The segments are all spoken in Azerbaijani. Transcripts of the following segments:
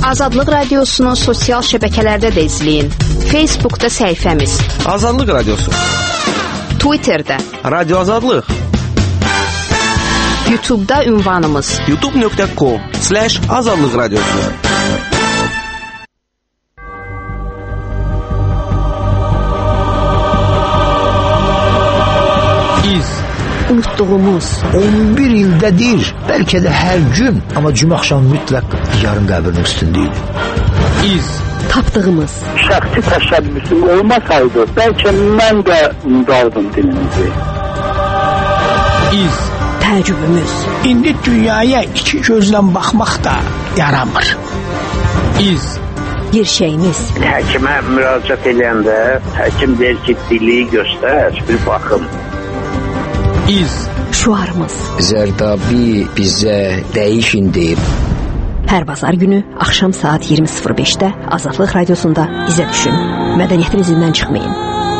Azadlıq Radiosunu sosial şəbəkələrdə də izləyin. Facebookda səhifəmiz Azadlıq Radiosu, Twitterdə Radio Azadlıq, YouTube'da ünvanımız youtube.com/Azadlıq Radiosu. Unutduğumuz 11 ildədir, bəlkə də hər gün, amma cümə axşamı mütləq yarın qəbrinin üstündəydi. Tapdığımız şəxsi təşəbbüsüm olmasaydı, bəlkə mən də unudardım dilimizi. Təəccübümüz. İndi dünyaya iki gözlə baxmaq da yaramır. Gerçəyimiz. Həkimə müraciət edəndə həkim deyir ki, dili göstər, bir baxım. Şuarımız. Zərdabi bizə dəyişin deyib. Hər bazar günü axşam saat 20:05-də Azadlıq Radiosunda izə düşün. Mədəniyyətin izindən çıxmayın.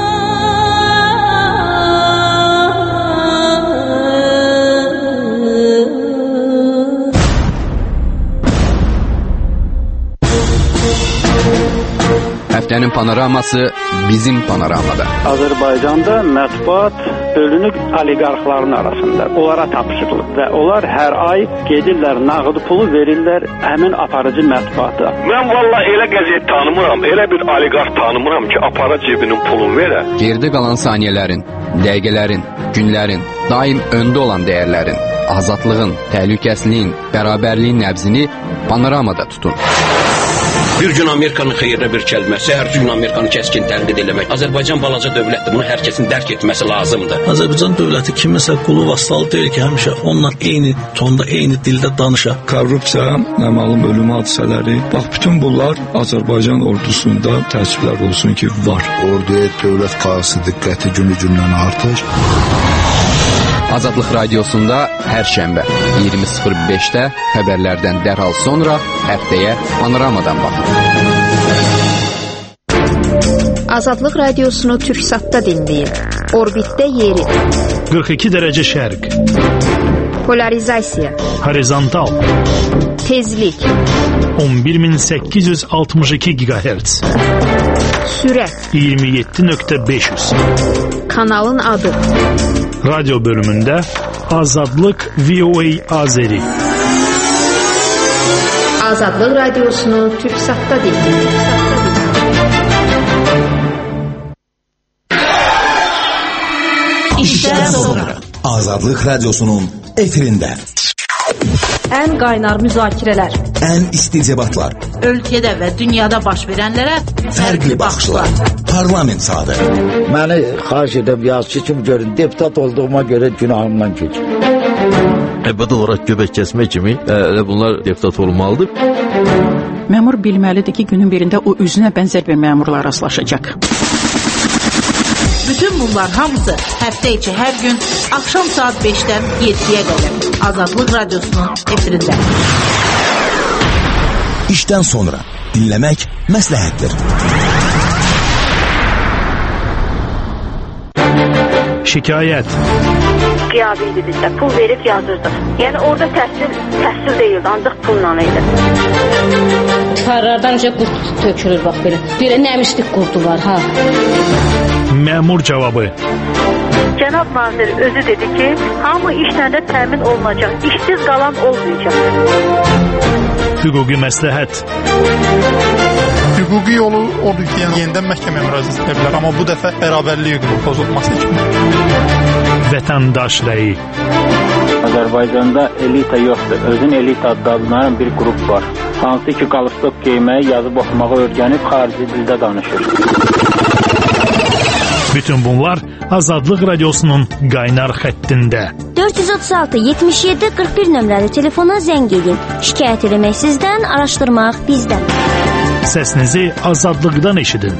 Həftənin panoraması bizim panoramada. Azərbaycanda mətbuat bölünüb oliqarxların arasında. Onlara tapşırılıb və onlar hər ay gedirlər, nağd pulu verirlər həmin aparıcı mətbuata. Mən vallahi elə qəzet tanımıram, elə bir oliqarx tanımıram ki, apara cibinin pulunu verə. Gerdə qalan saniyələrin, dəqiqələrin, günlərin, daim öndə olan dəyərlərin, azadlığın, təhlükəsizliyin, bərabərliyin nəbzini panoramada tutun. Bir gün Amerikanın xeyrinə bir kəlməsi, hər gün Amerikanı kəskin tənqid eləmək. Azərbaycan balaca dövlətdir, bunu hər kəsin dərk etməsi lazımdır. Azərbaycan dövləti kiməsə qulu vasalı deyil ki, həmişə onunla eyni tonda, eyni dildə danışa. Korrupsiya, naməlum ölüm hadisələri, bax bütün bunlar Azərbaycan ordusunda təəssüflər olsun ki, var. Orduya dövlət qayğısı diqqəti günü-gündən artır. Azadlıq Radiosunda hər şənbə 20:05-də xəbərlərdən dərhal sonra həftəyə panoramadan baxın. Azadlıq Radiosunu Türksatda dinləyin. Orbitdə yeri. 42 dərəcə şərq. Polarizasiya. Horizontal. Tezlik. 11862 GHz. Sürət. 27.500. Kanalın adı. Radyo bölümündə Azadlıq VOA Azeri. Azadlıq Radiosunu Türksatda dinləyin. İşdən sonra Azadlıq Radiosunun efirində ən qaynar müzakirələr, ən isti debatlar, ölkədə və dünyada baş verənlərə fərqli baxışlar, parlament saatı. Məni xahiş edib yazıcı kimi görün, deputat olduğuma görə günahımdan keçir. Əbədi olaraq göbək kəsmək kimi bunlar deputat olmalıdır. Məmur bilməlidir ki, günün birində o özünə bənzər bir məmurla rastlaşacaq. Bütün bunlar hamısı həftə içi hər gün axşam saat 5-dən 7-yə qədər Azadlıq Radiosunun efirində. İşdən sonra dinləmək məsləhətdir. Şikayət. Qiyabi idi bizdə, pul verib yazırdıq. Yəni orada təhsil deyildi, ancaq pulla idi. Tarlardan qurt tökülür, bax belə. Belə nəmişlik qurdu var, ha. Məmur cavabı. Cənab nazir özü dedi ki, hamı işlərdə təmin olunacaq, işsiz qalan olmayacaq. Hüquqi məsləhət. Hüquqi yolu odur ki, yenidən məhkəməyə müraciət edə bilər, amma bu dəfə bərabərlik hüququnun pozulması üçün. Vətəndaş rəyi. Azərbaycanda elita yoxdur, özün elita adlanan bir qrup var. Hansı ki, qalstok geyməyi, yazıb oxumağı öyrənib xarici dildə danışır. Bütün bunlar Azadlıq Radiosunun qaynar xəttində. 436-77-41 nömrəli telefona zəng edin. Şikayət eləmək sizdən, araşdırmaq bizdən. Səsinizi azadlıqdan eşidin.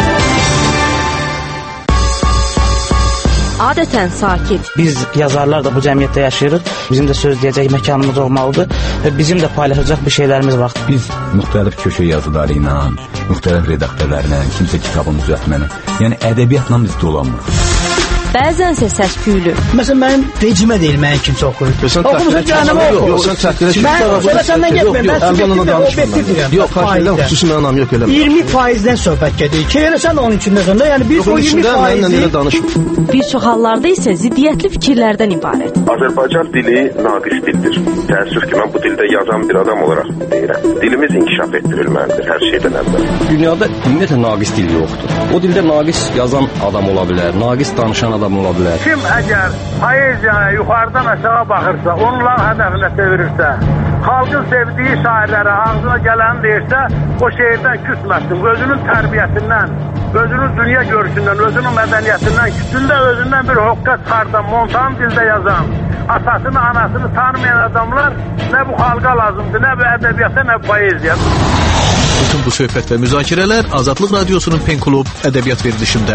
Adətən sakit. Biz yazarlar da bu cəmiyyətdə yaşayırıq. Bizim də söz deyəcək məkanımız olmalıdır və bizim də paylaşacaq bir şeylərimiz var. Biz müxtəlif köşə yazıları ilə, müxtəlif redaktörlərlə, kimsə kitabını düzəltməni, yəni ədəbiyyatla biz dolanmırıq. bəzənsə səs-küylü. Məsələn, mənim rejimə deyil, mənim kimsə oxuyur. Oxumusan cəhənnəmə oxuyur. Yox, sən təhqilə Mən səndən getməyim, mən obyektiv deyirəm. Yox, xahiş edirəm, xüsusi mənam yox eləmə. 20%-dən söhbət gedir. Ki, elə sən onun içində sonra, yəni bir o 20%. Bir çox hallarda isə ziddiyyətli fikirlərdən ibarət. Azərbaycan dili naqis dildir. Təəssüf ki, mən bu dildə yazan bir adam olaraq deyirəm. Dilimiz inkişaf etdirilməlidir hər şeydən əvvəl. Dünyada ümumiyyətlə naqis dil yoxdur. O dildə naqis yazan adam ola bilər, naqis danışan adam ola bilər. Kim əgər poeziyaya yuxarıdan aşağı baxırsa, onların hədəfinə çevirirsə, xalqın sevdiyi şairlərə ağzına gələni deyirsə, o şeirdən küsməsin. Özünün tərbiyəsindən, özünün dünya görüşündən, özünün mədəniyyətindən, kütündə özündən bir hoqqa çıxardan, montan dildə yazan, atasını, anasını tanımayan adamlar nə bu xalqa lazımdır, nə bu ədəbiyyata, nə bu poeziya. Bütün bu söhbət və müzakirələr Azadlıq Radiosunun Pen Klub ədəbiyyat verilişində.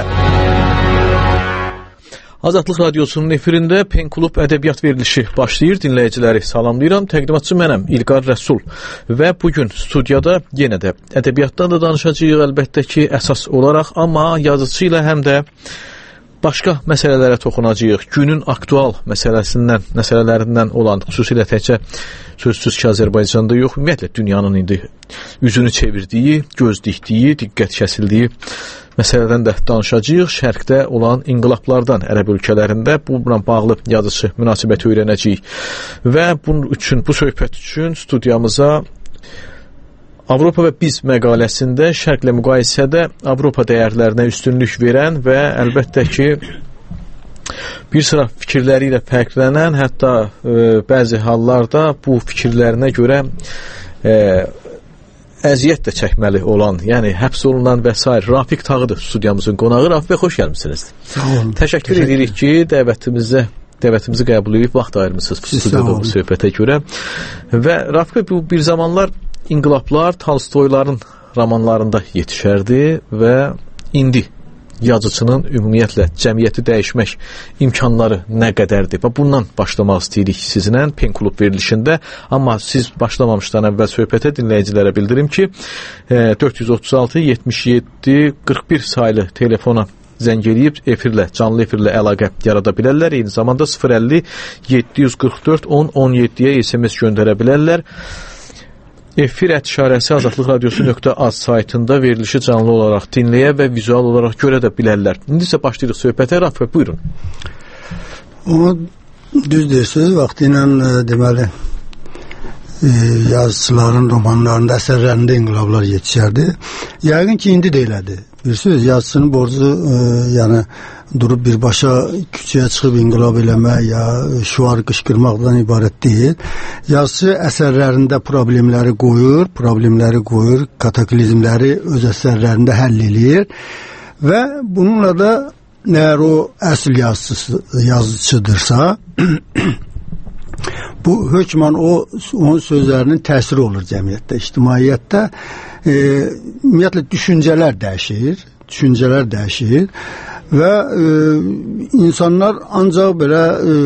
Azadlıq Radiosunun efirində Pen Klub ədəbiyyat verilişi başlayır. Dinləyiciləri salamlayıram. Təqdimatçı mənəm, İlqar Rəsul. Və bugün studiyada yenə də ədəbiyyatdan da danışacağıq əlbəttə ki, əsas olaraq, amma yazıcı ilə həm də başqa məsələlərə toxunacağıq. Günün aktual məsələlərindən olan, xüsusilə təkcə sözsüz ki, Azərbaycanda yox, ümumiyyətlə dünyanın indi üzünü çevirdiyi, göz dikdiyi, diqqət kəsildiyi məsələdən də danışacağıq. Şərqdə olan inqilablardan ərəb ölkələrində bununla bağlı yazıcı münasibəti öyrənəcəyik. Və bu söhbət üçün studiyamıza Avropa və Biz məqaləsində şərqlə müqayisədə Avropa dəyərlərinə üstünlük verən və əlbəttə ki, bir sıra fikirləri ilə fərqlənən, hətta bəzi hallarda bu fikirlərinə görə əziyyət də çəkməli olan, yəni həbs olunan və s. Rafiq Tağıdır studiyamızın qonağı. Rafiq bəy, xoş gəlmişsiniz. Təşəkkür edirik ki, dəvətimizi qəbul edib vaxt ayırmışsınız bu studiyada bu söhbətə görə. Və Rafiq bəy, bu bir zamanlar İnqilablar Tolstoyların romanlarında yetişərdi və indi yazıcının ümumiyyətlə cəmiyyəti dəyişmək imkanları nə qədərdir? Və bundan başlamaq istəyirik sizinlə Pen Klub verilişində. Amma siz başlamamışdan əvvəl söhbətə dinləyicilərə bildirim ki, 436-77-41 saylı telefona zəng eləyib canlı efirlə əlaqə yarada bilərlər. Eyni zamanda 050-744-10-17-yə SMS göndərə bilərlər. Efir@ azadlıqradiosu.az saytında verilişi canlı olaraq dinləyə və vizual olaraq görə də bilərlər. İndi isə başlayırıq söhbətə. Rafiq, buyurun. Amma düz deyirsiniz, vaxtı ilə deməli yazıçıların romanlarında, əsərlərində inqilablar yetişərdi. Yəqin ki, indi də elədir. Bir söz, yazıçının borcu yəni durub birbaşa küçəyə çıxıb inqilab eləmək ya şüar qışqırmaqdan ibarət deyil. Yazıcı əsərlərində problemləri qoyur, kataklizmləri öz əsərlərində həll eləyir və bununla da əgər o əsl yazıcıdırsa bu hökmən onun sözlərinin təsiri olur cəmiyyətdə, ictimaiyyətdə. Ümumiyyətlə düşüncələr dəyişir və insanlar ancaq belə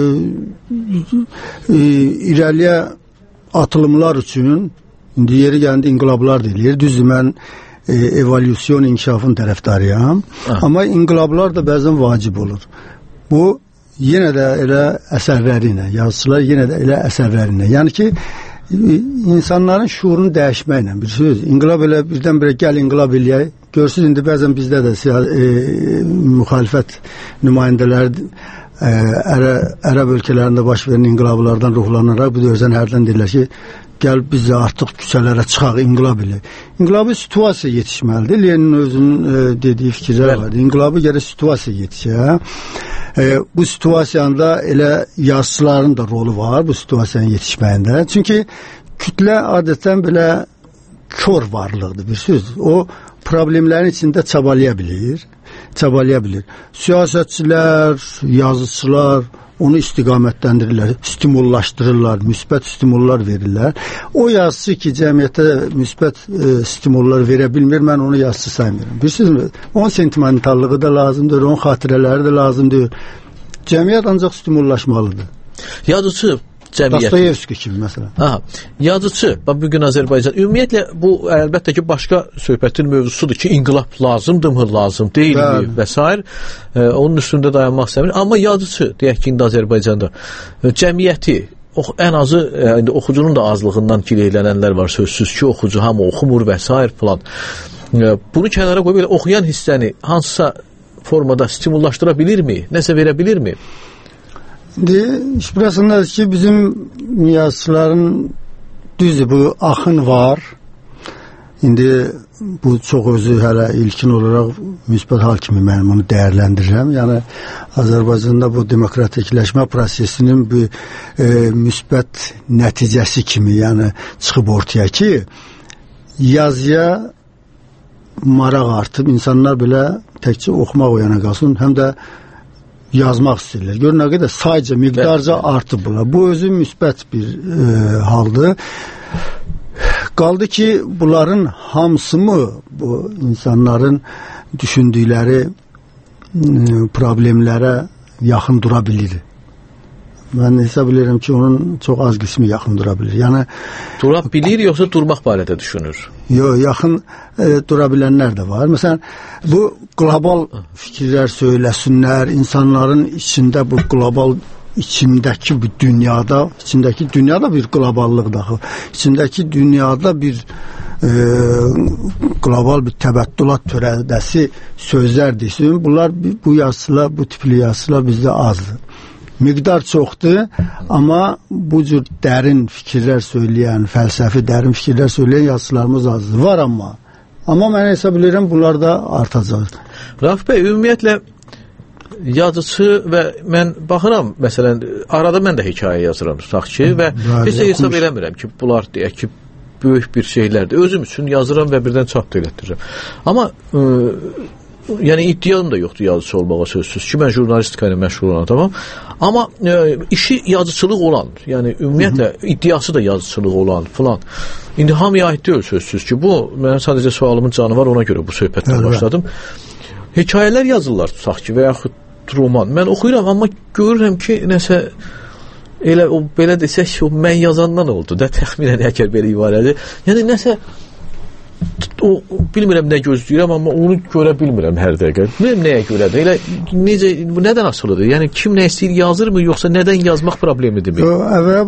irəliyə atılımlar üçün indi yeri gəlində inqilablar deyilir. Düzdür, mən evolyusiyon, inkişafın tərəfdarıyam. Amma inqilablar da bəzən vacib olur. Bu yenə də elə əsərləri ilə, yazıçılar yenə də elə əsərləri ilə. Yəni ki, insanların şuurunu dəyişməklə bir söz. İnqilab elə birdən-birə gəl inqilab eləyək. Görsünüz, indi bəzən bizdə də müxalifət nümayəndələri ərəb ölkələrində baş verən inqilablardan ruhlanaraq bu dövrdən hərdən deyirlər ki, gəl biz də artıq küçələrə çıxaq, inqilab eləyək. İnqilabı situasiya yetişməlidir. Lenin özünün dediyi fikirlər var. İnqilabı gərək situasiya yetişə. Bu situasiyanda elə yazıçıların da rolu var bu situasiyanın yetişməyində. Çünki kütlə adətən belə kör varlıqdır bir söz. O problemlərin içində çabalaya bilir. Siyasətçilər, yazıçılar onu istiqamətləndirirlər, stimullaşdırırlar, müsbət stimullar verirlər. O yazıçı ki, cəmiyyətə müsbət stimullar verə bilmir, mən onu yazıçı saymıyorum. Bilirsiniz, onun sentimentallığı da lazımdır, onun xatirələri də lazımdır. Cəmiyyət ancaq stimullaşmalıdır. Yazıcı cəmiyyəti. Dostoyevski kimi məsələn. Aha. Yazıçı, bu gün Azərbaycan ümumiyyətlə bu əlbəttə ki başqa söhbətin mövzusudur ki, inqilab lazımdırmı, lazım deyilmi və s. Onun üstündə dayanmaq istəmir. Amma yazıçı deyək ki, indi Azərbaycanda cəmiyyəti ən azı indi oxucunun da azlığından gileylənənlər var, sözsüz ki, oxucu hamı oxumur və s. falan. Bunu kənara qoyub belə oxuyan hissəni hansısa formada stimullaşdıra bilirmi? Nəsə verə bilirmi? İş burasındadır ki, bizim yazıçıların düzdür, bu axın var. İndi bu çox özü hələ ilkin olaraq müsbət hal kimi mən bunu dəyərləndirirəm. Yəni Azərbaycanda bu demokratikləşmə prosesinin bir müsbət nəticəsi kimi yəni çıxıb ortaya ki, yazıya maraq artıb, insanlar belə təkcə oxumaq o yana qalsın, həm də yazmaq istəyirlər. Görün nə qədər sayca, miqdarca artıb bunlar. Bu özü müsbət bir haldır. Qaldı ki, bunların hamısı mı bu insanların düşündükləri problemlərə yaxın dura bilir? Mən hesab edirəm ki, onun çox az qismi yaxın dura bilir. Yəni dura bilir, yoxsa durmaq barədə düşünür? Yox, yaxın dura bilənlər də var. Məsələn, bu qlobal fikirlər söyləsinlər, insanların içində bu qlobal içindəki bir dünyada, içindəki dünyada bir qloballıq daxil, içindəki dünyada bir qlobal bir təbəddülat törədəsi sözlər desin. Bunlar, bu yazılar, bu tipli yazılar bizdə azdır. Miqdar çoxdur, amma bu cür dərin fikirlər söyləyən, fəlsəfi dərin fikirlər söyləyən yazılarımız azdır. Var amma mən hesab edirəm bunlar da artacaq. Rauf bəy, ümumiyyətlə yazıcı və mən baxıram, məsələn, arada mən də hekayə yazıram, tutaq ki, və heç də hesab eləmirəm ki, bunlar deyək ki, böyük bir şeylərdir. Özüm üçün yazıram və birdən çatdı elətdirirəm. Amma yəni iddiam da yoxdur yazıcı olmağa, sözsüz ki, mən jurnalistika ilə məşğul olan adamam. Amma işi yazıçılıq olan, yəni ümumiyyətlə iddiası da yazıçılıq olan filan. İndi hamıya aid deyil, sözsüz ki, bu mənim sadəcə sualımın canı var, ona görə bu söhbətdən başladım. Hekayələr yazırlar, tutaq ki, və yaxud roman. Mən oxuyuram, amma görürəm ki, nəsə elə o belə desək, o mən yazandan oldu da, təxminən əgər belə ibarədir. Yəni nəsə o bilmirəm nə gözləyirəm, amma onu görə bilmirəm hər dəqiqə. Bilmirəm nəyə görədir. Elə necə, bu nədən asılıdır? Yəni kim nə istəyir yazırmı, yoxsa nədən yazmaq problemidirmi? Əvvəla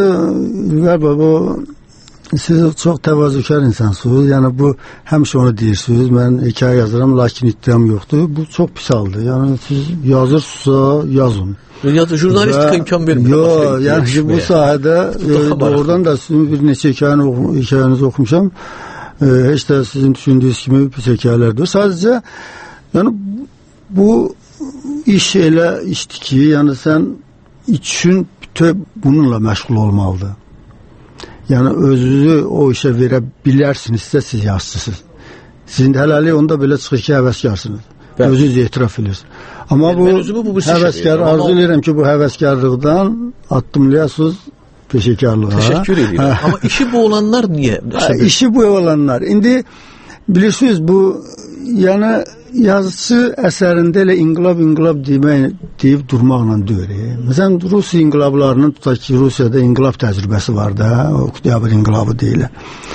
budur, siz çox təvazökar insansınız. Yəni bu həmişə onu deyirsiniz. Mən hekayə yazıram, lakin iddiam yoxdur. Bu çox pis haldır. Yəni siz yazırsınızsa yazın. Jurnalistika imkan vermir. Yox, yəni bu sahədə doğrudan da sizin bir neçə hekayənizi oxumuşam. Heç də sizin düşündüyünüz kimi pis hekayələrdir. Sadəcə yəni bu iş elə işdir ki, yəni sən üçün bununla məşğul olmalıdır. Yəni özünüzü o işə verə bilərsinizsə siz yazıçısınız. Sizin hələlik onda belə çıxır ki, həvəskarsınız. Özünüz etiraf edirsiniz. Amma bu həvəskar, arzu edirəm ki, bu həvəskarlıqdan addımlayasınız peşəkarlığa. Təşəkkür edirəm. Amma işi bu olanlar niyə? İşi bu olanlar. İndi bilirsiniz bu, yəni yazıcı əsərində elə inqilab deyib durmaqla deyir. Məsələn, Rus inqilablarının, tutaq ki, Rusiyada inqilab təcrübəsi var da, Oktyabr inqilabı deyil.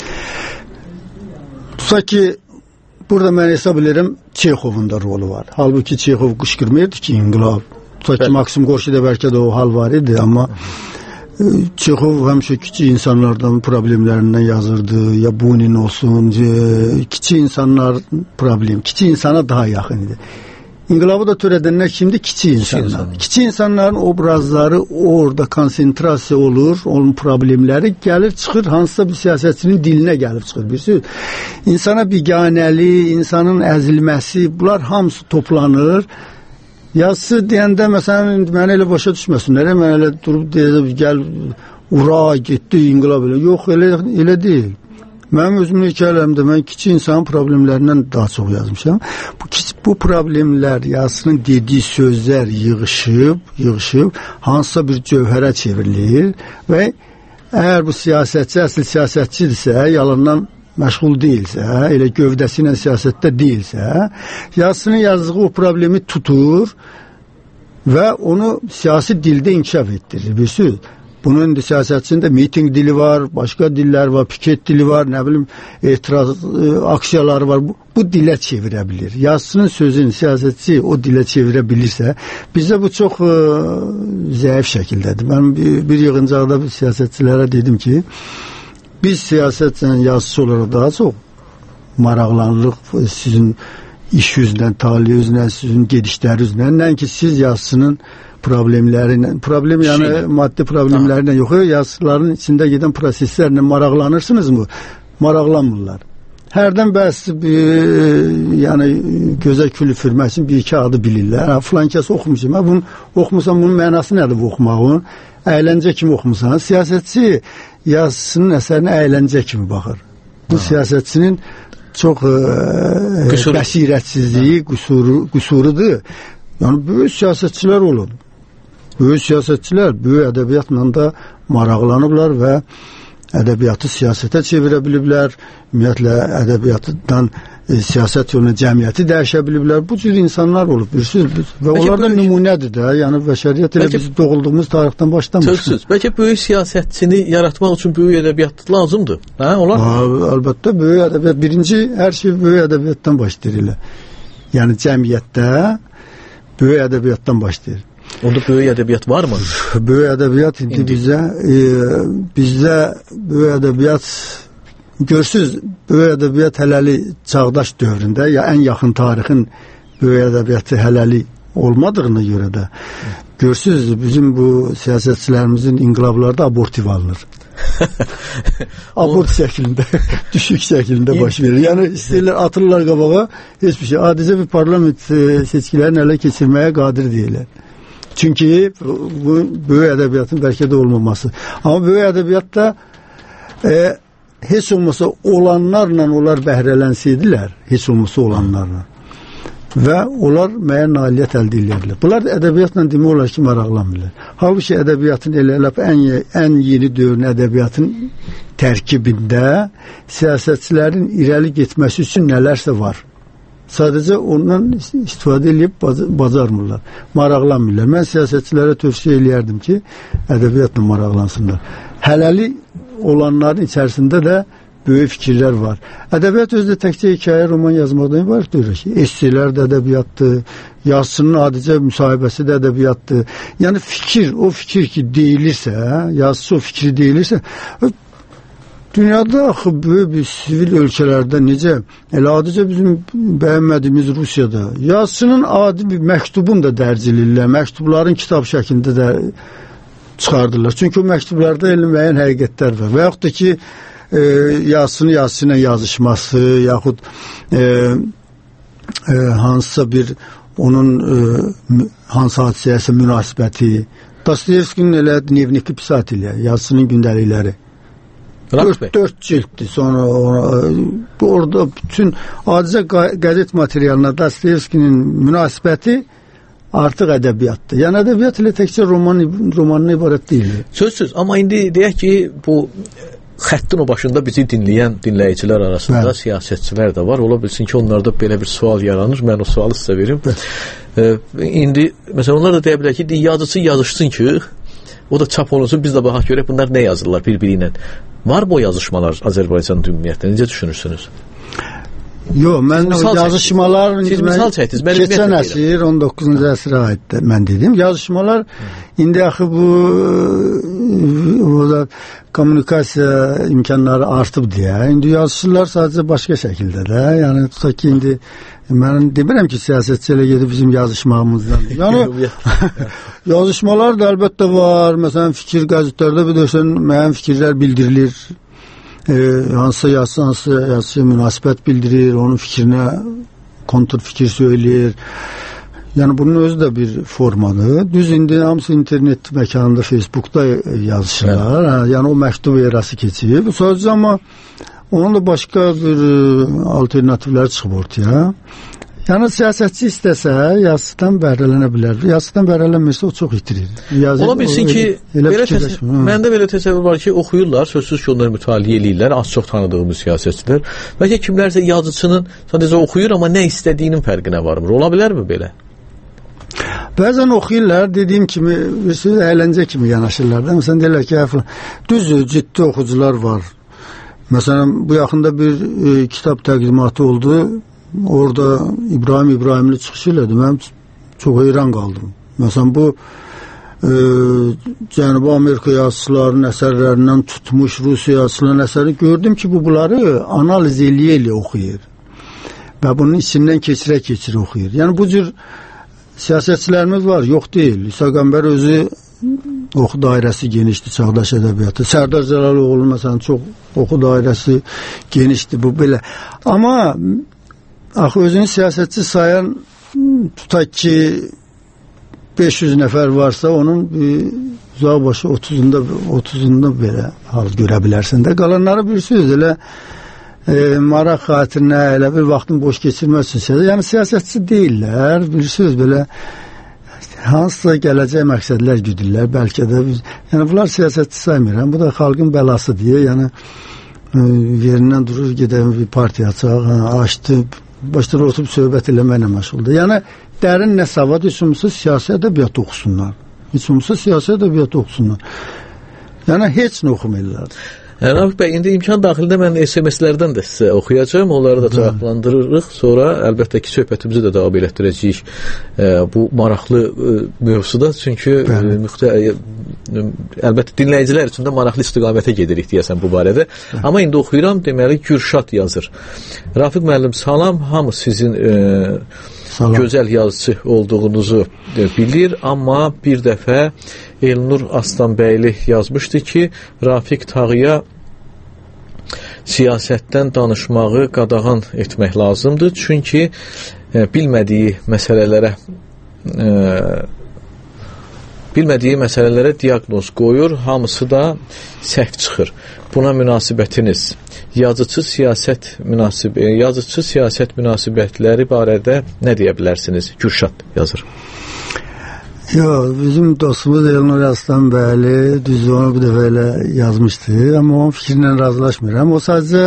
Tutaq ki, burada mən hesab edirəm, Çexovun da rolu var. Halbuki Çexov qışqırmırdı ki, inqilab. Tutaq ki, Maksim Gorki'də bəlkə də o hal var idi, amma Çexov həmişə kiçik insanlardan problemlərindən yazırdı, ya Bunin olsun, kiçik insanlar problem, kiçik insana daha yaxın idi. İnqilabı da törədənlər kimdir? Kiçik insanlar. Kiçik insanların obrazları orada konsentrasiya olur, onun problemləri gəlir, çıxır, hansısa bir siyasətçinin dilinə gəlib çıxır. Bilirsiniz? İnsana biganəli, insanın əzilməsi, bunlar hamısı toplanır. Yazısı deyəndə, məsələn, mənə elə başa düşməsinlər, mən elə durub deyəcəm, gəl, ura, getdi, inqilab elə. Yox, elə deyil. Mənim özümün hekayələrimdə mən kiçik insanın problemlərindən daha çox yazmışam. Bu problemlər, yazısının dediyi sözlər yığışıb, hansısa bir cövhərə çevrilir və əgər bu siyasətçi, əsl siyasətçidirsə, yalandan məşğul deyilsə, elə gövdəsi ilə siyasətdə deyilsə, yazısının yazdığı o problemi tutur və onu siyasi dildə inkişaf etdirir. Bilirsiniz? Bunun indi siyasətçinin də miting dili var, başqa dillər var, piket dili var, nə bilim etiraz aksiyaları var. Bu dilə çevirə bilir. Yazıçının sözünü siyasətçi o dilə çevirə bilirsə, bizdə bu çox zəif şəkildədir. Mən bir yığıncaqda siyasətçilərə dedim ki, biz siyasətçinin yazısı olaraq daha çox maraqlanırıq sizin iş üzrə, tali üzrə, sizin gedişləri üzrə. Nəinki siz yazısının problemlərindən, problem yəni maddi problemlərindən yox, yazıların içində gedən proseslərlə maraqlanırsınızmı? Maraqlanmırlar. Hərdən bəzi yəni gözə külü fırmasın bir iki adı bilirlər. Falan kəs oxumuşum. Bunu oxumusan bunun mənası nədir bu oxumağın? Əyləncə kimi oxumusan. Siyasətçi yazısının əsərinə əyləncə kimi baxır. Bu siyasətçinin çox bəsirətsizliyi, qüsurudur. Yəni böyük siyasətçilər olur. Böyük siyasətçilər böyük ədəbiyyatla da maraqlanıblar və ədəbiyyatı siyasətə çevirə biliblər. Ümumiyyətlə ədəbiyyatdan siyasət yoluna cəmiyyəti dəyişə biliblər. Bu cür insanlar olub. Və onlar da nümunədir də. Yəni bəşəriyyət elə biz doğulduğumuz tarixdən başlamışdır. Bəlkə böyük siyasətçini yaratmaq üçün böyük ədəbiyyat lazımdır. Hə, olar? Əlbəttə böyük ədəbiyyat. Birinci hər şey böyük ədəbiyyatdan başlayır. Yəni cəmiyyətdə böyük ədəbiyyatdan başlayır. Onda böyük ədəbiyyat varmı? Böyük ədəbiyyat indi bizdə böyük ədəbiyyat görsüz, böyük ədəbiyyat hələli çağdaş dövründə ya ən yaxın tarixin böyük ədəbiyyatı hələli olmadığına görə də görsüz bizim bu siyasətçilərimizin inqilablarda abortiv alınır. Abort şəklində, düşük şəklində baş verir. Yəni istəyirlər, atırlar qabağa, heç bir şey. Adicə bir parlament seçkilərini ələ keçirməyə qadir deyirlər. Çünki bu böyük ədəbiyyatın bəlkə də olmaması. Amma böyük ədəbiyyatda heç olmasa olanlarla onlar bəhrələnsəydilər, heç olmasa olanlarla. Və onlar müəyyən nailiyyət əldə edirlər. Bunlar da ədəbiyyatla demək olar ki, maraqlanmırlar. Halbuki ədəbiyyatın elə ən yeni dövrün ədəbiyyatın tərkibində siyasətçilərin irəli getməsi üçün nələrsə var. Sadəcə ondan istifadə edib bacarmırlar, maraqlanmırlar. Mən siyasətçilərə tövsiyə eləyərdim ki, ədəbiyyatla maraqlansınlar. Hələli olanların içərisində də böyük fikirlər var. Ədəbiyyat özü də təkcə hekayə, roman yazmaqdan ibarət deyil ki, esselər də ədəbiyyatdır, yazısının adicə müsahibəsi də ədəbiyyatdır. Yəni fikir, o fikir ki deyilirsə, yazısı o fikri deyilirsə, dünyada axı böyük bir sivil ölkələrdə necə, elə adicə bizim bəyənmədiyimiz Rusiyada yazısının adi bir məktubun da dərc edirlər, məktubların kitab şəklində də çıxardırlar. Çünki o məktublarda elə müəyyən həqiqətlər var. Və yaxud da ki, yazısını yazısıyla yazışması, yaxud hansısa bir onun hansı hadisəyəsə münasibəti. Dostoyevskinin elə dnevniki pisat ilə, yazısının gündəlikləri. 4 ciltdir. Sonra orada bütün adicə qəzet materialına Dostoyevskinin münasibəti artıq ədəbiyyatdır. Yəni ədəbiyyat ilə təkcə romanına ibarət deyil. Sözsüz, amma indi deyək ki, bu xəttin o başında bizi dinləyən dinləyicilər arasında siyasətçilər də var. Ola bilsin ki, onlarda belə bir sual yaranır. Mən o sualı sizə verim. İndi, məsələn, onlar da deyə bilər ki, yazıcı yazışsın ki, o da çap olunsun, biz də baxaq görək bunlar nə yazırlar bir-biri ilə. Var mı o yazışmalar Azərbaycan ümumiyyətlə? Necə düşünürsünüz? Yox, mən yazışmalar keçən əsr 19-cu əsrə aid mən dedim. Yazışmalar indi axı bu kommunikasiya imkanları artıb deyə. İndi yazışırlar sadəcə başqa şəkildə də. Yəni tutaq ki, indi mən demirəm ki, siyasətçi elə gedib bizim yazışmağımızdan. Yəni yazışmalar da əlbəttə var. Məsələn, fikir qəzetlərdə bir döşən müəyyən fikirlər bildirilir. Hansısa yazısı münasibət bildirir, onun fikrinə kontur fikir söyləyir. Yəni bunun özü də bir formadır. Düz indi hamısı internet məkanında, Facebookda yazışırlar. Yəni o məktub erası keçib. Sadəcə amma onun da başqa bir alternativlər çıxıb ortaya. Yəni siyasətçi istəsə yazıdan bəhrələnə bilər. Yazıdan bəhrələnmirsə o çox itirir. Ola bilsin ki, məndə belə təsəvvür var ki, oxuyurlar, sözsüz ki, onları mütaliə eləyirlər, az-çox tanıdığımız siyasətçilər. Bəlkə kimlərsə yazıçının sadəcə oxuyur, amma nə istədiyinin fərqinə varmır. Ola bilərmi belə? Bəzən oxuyurlar, dediyim kimi, bir söz əyləncə kimi yanaşırlar da. Məsələn, deyirlər ki, düzdür, ciddi oxucular var. Məsələn, bu yaxında bir kitab təqdimatı oldu. Orada İbrahimli çıxış elədi. Mən çox heyran qaldım. Məsələn, bu Cənubi Amerika yazıçılarının əsərlərindən tutmuş Rusiya yazıçılarının əsəri gördüm ki, bunları analiz eləyə oxuyur. Və bunun içindən keçirə oxuyur. Yəni, bu cür siyasətçilərimiz var, yox deyil. İsa Qəmbər özü oxu dairəsi genişdir, çağdaş ədəbiyyatı. Sərdar Cəlaloğlu məsələn çox oxu dairəsi genişdir, bu belə. Amma axı özünü siyasətçi sayan tutaq ki 500 nəfər varsa onun uzaq başı 30'unda belə hal görə bilərsən də. Qalanları bir söz elə maraq xatirinə, elə bir vaxtın boş keçirmək üçün. Yəni siyasətçi deyirlər, bir söz belə hansısa gələcək məqsədlər güdürlər, bəlkə də yəni bunlar siyasətçi saymıram, bu da xalqın bəlası deyə, yəni yerindən durur, gedəm bir partiya açdı, başlar oturub söhbət eləməklə məşğuldur. Yəni dərin nə savad, heç olmasa siyasi ədəbiyyat oxusunlar. Heç olmasa siyasi ədəbiyyat oxusunlar. Yəni heç nə oxumayırlar. Rafiq bəy, indi imkan daxilində mən SMS-lərdən də sizə oxuyacağım, onları da cavablandırırıq. Sonra əlbəttə ki, söhbətimizi də davam elətdirəcəyik bu maraqlı mövzuda. Çünki əlbəttə dinləyicilər üçün də maraqlı istiqamətə gedirik deyəsən bu barədə. Amma indi oxuyuram, deməli Gürşad yazır. Rafiq müəllim, salam, hamı sizin gözəl yazıcı olduğunuzu bilir, amma bir dəfə Elnur Aslanbəyli yazmışdı ki, Rafiq Tağıya siyasətdən danışmağı qadağan etmək lazımdır. Çünki bilmədiyi məsələlərə diaqnoz qoyur, hamısı da səhv çıxır. Buna münasibətiniz, yazıcı siyasət münasibətləri barədə nə deyə bilərsiniz? Gürşad yazır. Yox, bizim dostumuz Elnur Aslanbəyli düz onu bir dəfə elə yazmışdı, amma onun fikrindən razılaşmıram. O sadəcə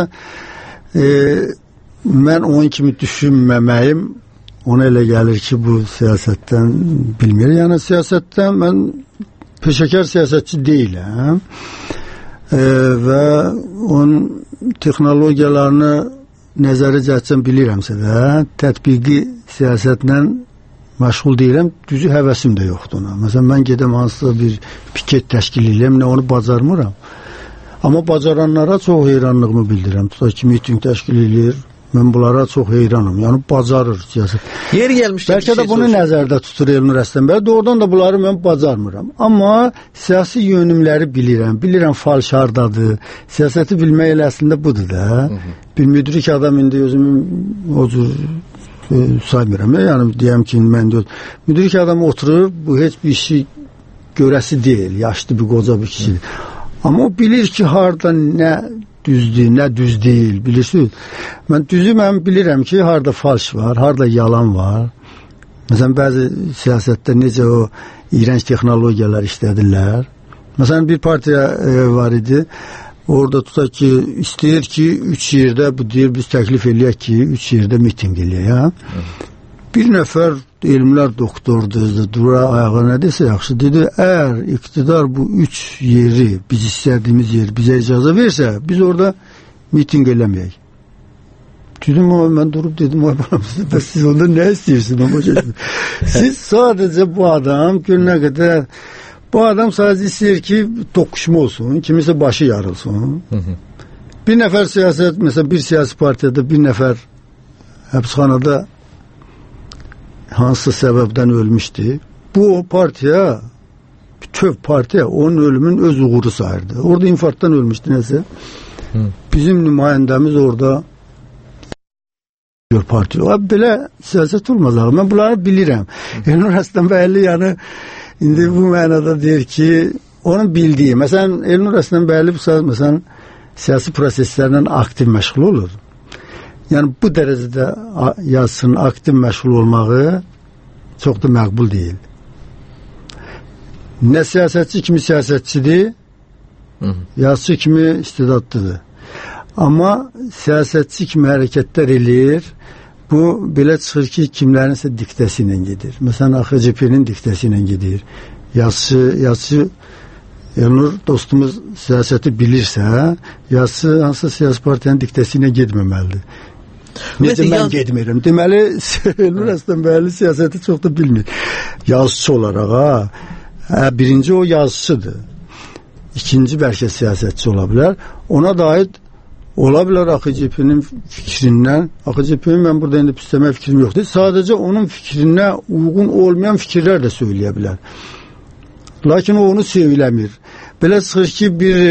mən onun kimi düşünməməyim ona elə gəlir ki, bu siyasətdən bilmir. Yəni siyasətdən mən peşəkar siyasətçi deyiləm və onun texnologiyalarını nəzərə cəhətdən bilirəmsə də, tətbiqi siyasətlə məşğul deyirəm, düzü həvəsim də yoxdur ona. Məsələn, mən gedəm hansısa bir piket təşkil edirəm, nə onu bacarmıram. Amma bacaranlara çox heyranlığımı bildirirəm. Tutaq ki, miting təşkil edir, mən bunlara çox heyranım. Yəni, bacarır siyasət. Yeri gəlmişdir. Bəlkə də bunu nəzərdə tutur Elnur Əslanbəyli. Doğrudan da bunları mən bacarmıram. Amma siyasi yönümləri bilirəm. Bilirəm falş hardadır. Siyasəti bilmək elə əslində budur da. Bir müdrik adam indi özümün o cür saymıram. Yəni deyəm ki, mən müdrik adam oturur, bu heç bir şey görəsi deyil, yaşlı bir qoca bir kişidir. Amma o bilir ki, harda nə düzdür, nə düz deyil, bilirsiniz. Mən bilirəm ki, harda falş var, harda yalan var. Məsələn, bəzi siyasətdə necə o iğrənc texnologiyalar işlədirlər. Məsələn, bir partiya var idi, orada tutaq ki, istəyir ki, 3 yerdə bu deyir, biz təklif eləyək ki, 3 yerdə miting eləyək. Bir nəfər elmlər doktordur, dura ayağa nə desə yaxşı, dedi, əgər iqtidar bu 3 yeri, biz istədiyimiz yeri bizə icazə versə, biz orada miting eləməyək. Dedim, mən durub dedim, siz onda nə istəyirsiniz? Siz sadəcə bu adam günə qədər bu adam sadəcə istəyir ki, toqquşma olsun, kimisə başı yarılsın. Bir nəfər siyasət, məsələn, bir siyasi partiyada bir nəfər həbsxanada hansısa səbəbdən ölmüşdü. Bu o partiya, bütöv partiya onun ölümün öz uğuru sayırdı. Orada infarktdan ölmüşdü nəsə. Bizim nümayəndəmiz orada partiya. Belə siyasət olmaz. Mən bunları bilirəm. Elnur Aslanbəyli yəni indi bu mənada deyir ki, onun bildiyi, məsələn, Elnur Aslanbəyli bu saat, məsələn, siyasi proseslərlə aktiv məşğul olur. Yəni, bu dərəcədə yazısının aktiv məşğul olmağı çox da məqbul deyil. Nə siyasətçi kimi siyasətçidir, yazıcı kimi istedadlıdır. Amma siyasətçi kimi hərəkətlər eləyir Bu belə çıxır ki, kimlərinsə diktəsi ilə gedir. Məsələn, AXCP-nin diktəsi ilə gedir. Yazıcı Elnur dostumuz siyasəti bilirsə, yazıcı hansısa siyasi partiyanın diktəsi ilə getməməlidir. Necə mən getmirəm. Deməli, Elnur Əslənbəyli siyasəti çox da bilmir. Yazıcı olaraq, birinci o yazıcıdır. İkinci bəlkə siyasətçi ola bilər. Ona da aid ola bilər AXCP-nin fikrindən. AXCP-nin mən burada indi pisləmə fikrim yoxdur. Sadəcə onun fikrinə uyğun olmayan fikirlər də söyləyə bilər. Lakin o onu söyləmir. Belə çıxır ki,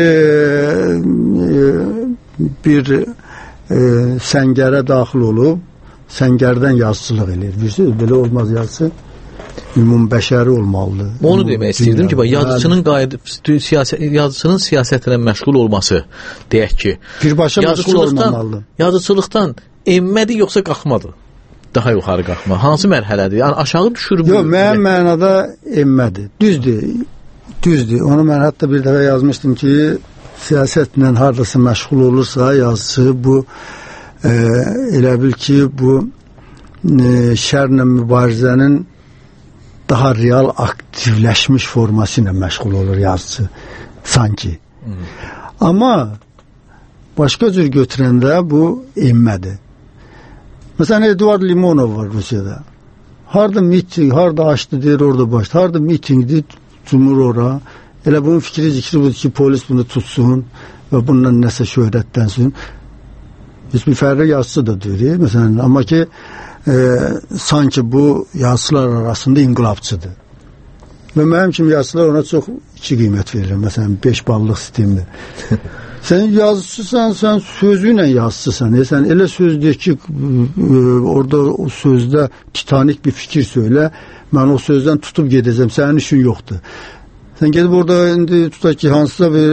bir səngərə daxil olub, səngərdən yazıçılıq edir. Bilirsiniz, belə olmaz yazıcı. Ümumbəşəri olmalıdır. Onu demək istəyirdim ki, yazıcının siyasətlə məşğul olması, deyək ki, birbaşa məşğul olmamalıdır. Yazıcılıqdan enmədir, yoxsa qalxmadır? Daha yuxarı qalxma. Hansı mərhələdir? Yəni aşağı düşürmür? Yox, mənim mənada enmədir. Düzdür. Onu mən hətta bir dəfə yazmışdım ki, siyasətlə hardasa məşğul olursa yazıcı, bu elə bil ki, bu şərlə mübarizənin daha real aktivləşmiş forması ilə məşğul olur yazıcı sanki. Amma başqa cür götürəndə bu enmədir. Məsələn, Eduard Limonov var Rusiyada. Harda miting, harda açdı deyir, orada başladı. Harda mitingdir, cumhur ora. Elə bunun zikri budur ki, polis bunu tutsun və bundan nəsə şöhrətlənsin. Heç bir fərqli yazıcı da deyir. Məsələn, amma ki, sanki bu yazıçılar arasında inqilabçıdır. Və mənim kimi yazıçılar ona çox 2 qiymət verir. Məsələn, 5 ballıq sistemdir. Sən yazıçısan, sən sözü ilə yazıçısan. Sən elə söz deyir ki, orada o sözdə titanik bir fikir söylə, mən o sözdən tutub gedəcəm, sənin işin yoxdur. Sən gedib orada indi tutaq ki, hansısa bir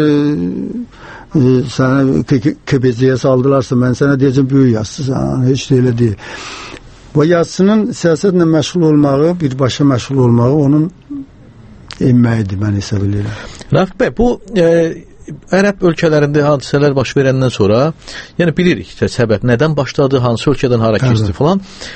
sənə KBC-yə saldılarsa, mən sənə deyəcəm, böyük yazıçısan, heç də elə deyil. Bu yazıçının siyasətlə məşğul olmağı, birbaşa məşğul olmağı onun enməyidir, mən hesab edirəm. Rafiq bəy, bu ərəb ölkələrində hadisələr baş verəndən sonra, yəni bilirik ki, səbəb nədən başladı, hansı ölkədən hara keçdi falan.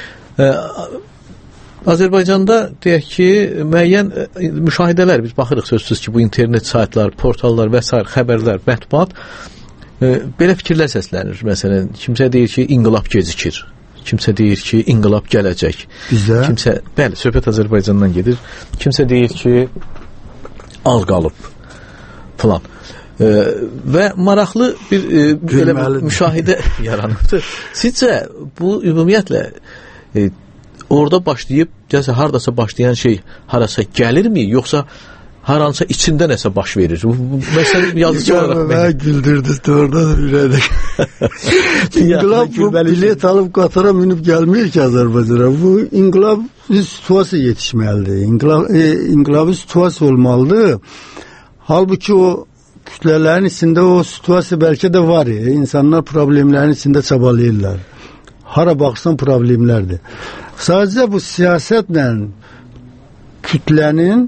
Azərbaycanda deyək ki, müəyyən müşahidələr, biz baxırıq sözsüz ki, bu internet saytlar, portallar və s. xəbərlər, mətbuat belə fikirlər səslənir. Məsələn, kimsə deyir ki, inqilab gecikir. Kimsə deyir ki, inqilab gələcək. Bizdə? Kimsə, bəli, söhbət Azərbaycandan gedir. Kimsə deyir ki, az qalıb falan. Və maraqlı bir müşahidə yaranıbdır. Sizcə bu ümumiyyətlə orada başlayıb, hardasa başlayan şey harasa gəlirmi, yoxsa haransa içində nəsə baş verir? Məsələn, yazıcı olaraq... Mənə güldürdünüz, doğrudan ürəydik. İnqilab bu bilet alıb qatara minib gəlmir ki Azərbaycana. Bu inqilab situasiya yetişməlidir. İnqilabı situasiya olmalıdır. Halbuki o kütlələrin içində o situasiya bəlkə də var. İnsanlar problemlərin içində çabalayırlar. Hara baxsan problemlərdir. Sadəcə bu siyasətlə kütlənin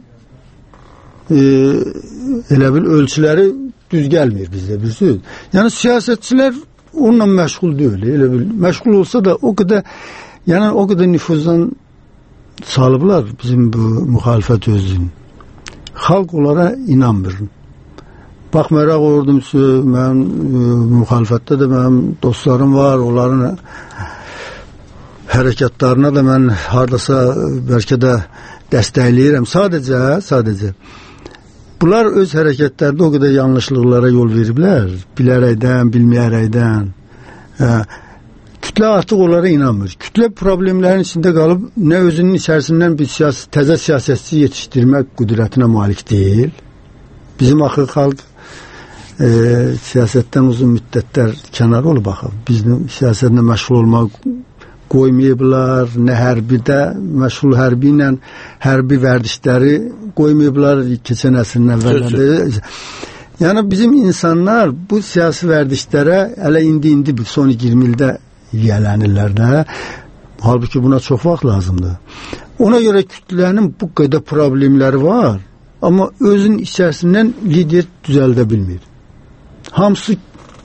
elə bil ölçüləri düz gəlmir bizdə, bilirsiniz. Yəni siyasətçilər onunla məşğul deyil, elə bil. Məşğul olsa da o qədər nüfuzdan salıblar bizim bu müxalifət özünün. Xalq onlara inanmır. Baxmayaraq ordum mən müxalifətdə də mənim dostlarım var, onların hərəkətlarına da mən hardasa bəlkə də dəstəkləyirəm. Sadəcə bunlar öz hərəkətlərdə o qədər yanlışlıqlara yol veriblər. Bilərəkdən, bilməyərəkdən. Kütlə artıq onlara inanmır. Kütlə problemlərin içində qalıb nə özünün içərisindən bir təzə siyasətçi yetişdirmək qüdrətinə malik deyil. Bizim axı xalq siyasətdən uzun müddətlər kənar olub axı. Bizim siyasətlə məşğul olmaq qoymayıblar, nə hərbidə, məşğul hərbi ilə hərbi vərdişləri qoymayıblar keçən əsrin əvvəllərində. Yəni bizim insanlar bu siyasi vərdişlərə hələ indi son 20 ildə yiyələnirlər də. Halbuki buna çox vaxt lazımdır. Ona görə kütlənin bu qədər problemləri var, amma özün içərisindən lider düzəldə bilmir. Hamısı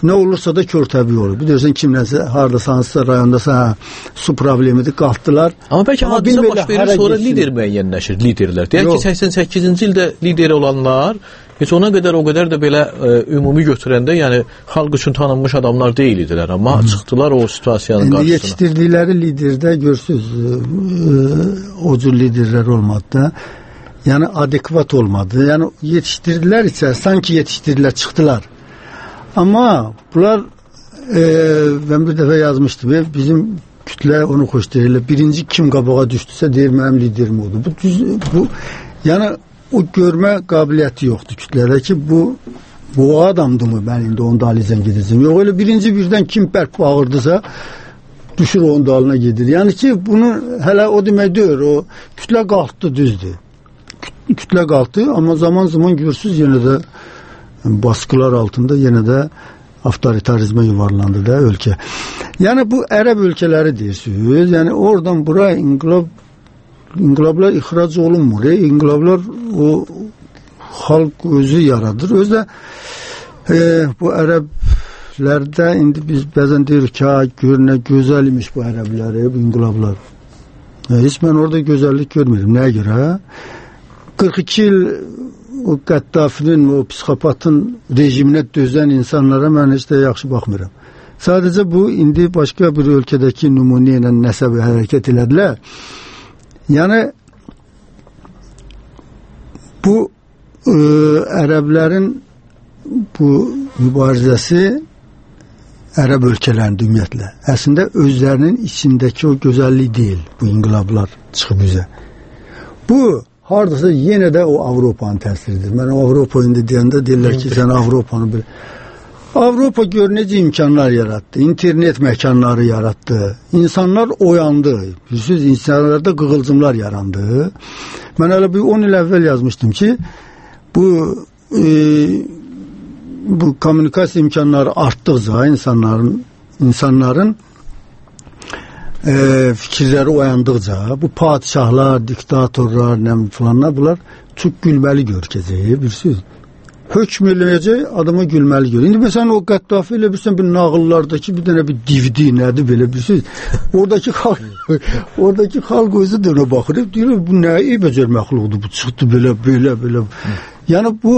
nə olursa da körtəbii olur. Bilirsən kimləsə, hardasa, hansısa rayondasa su problemidir, qalxdılar. Amma bəlkə hadisə baş verir, sonra lider müəyyənləşir, liderlər. Deyək ki, 88-ci ildə lideri olanlar heç ona qədər o qədər də belə ümumi götürəndə, yəni xalq üçün tanınmış adamlar deyil idilər, amma çıxdılar o situasiyanın qarşısına. İndi yetişdirdikləri liderdə görürsünüz, o cür liderlər olmadı da, yəni adekvat olmadı. Yəni yetişdirdilər isə, sanki yetişdirdilər, çıxdılar. Amma bunlar, ben bir dəfə yazmışdım, bizim kütlə onu xoşlayırlar. Birinci kim qabağa düşdüsə deyir, mənim liderim oldu. Bu, yəni o görmə qabiliyyəti yoxdur kütlədə ki, bu adamdır mı, mən indi onun dalıyla gedəcəm. Yox, öyle birinci birdən kim bərk bağırdısa, düşür onun dalına gedir. Yəni ki, bunu hələ o demək deyir, o kütlə qalxdı, düzdür. Kütlə qalxdı, amma zaman görürsünüz yenə də baskılar altında yenə də avtoritarizmə yuvarlandı da ölkə. Yəni bu Ərəb ölkələri deyirsiniz. Yəni oradan bura inqilablar ixrac olunmur. İnqilablar o xalq özü yaradır. Özü bu Ərəblərdə indi biz bəzən deyirik ki, gör nə gözəl imiş bu Ərəblər, bu inqilablar. Heç mən orada gözəllik görmürəm. Nəyə görə? 42 il o Qəddafinin, o psixopatın rejiminə dözən insanlara mən heç də yaxşı baxmıram. Sadəcə bu, indi başqa bir ölkədəki nümunə ilə nəsə bir hərəkət elədilər. Yəni, bu ərəblərin bu mübarizəsi Ərəb ölkələrində ümumiyyətlə, əslində özlərinin içindəki o gözəllik deyil, bu inqilablar çıxıb üzə. Bu, hardasa yenə də o Avropanın təsiridir. Mən Avropa indi deyəndə deyirlər ki, sən Avropanı bil. Avropa gör necə imkanlar yarattı. İnternet məkanları yarattı. İnsanlar oyandı. Bilirsiniz, insanlarda qığılcımlar yarandı. Mən hələ bir 10 il əvvəl yazmışdım ki, bu kommunikasiya imkanları artdıqca insanların fikirləri oyandıqca bu padişahlar, diktatorlar, filanlar bunlar çox gülməli görkəcək, bilirsiniz. Hökm eləyəcək, adama gülməli görür. İndi məsələn o Qəddafi ilə bilirsən bir nağıllardakı bir dənə bir DVD nədir belə bilirsiniz. Oradakı xalq özü də ona baxır, deyir bu nə ebəcər məxluqdur, bu çıxdı belə. Yəni bu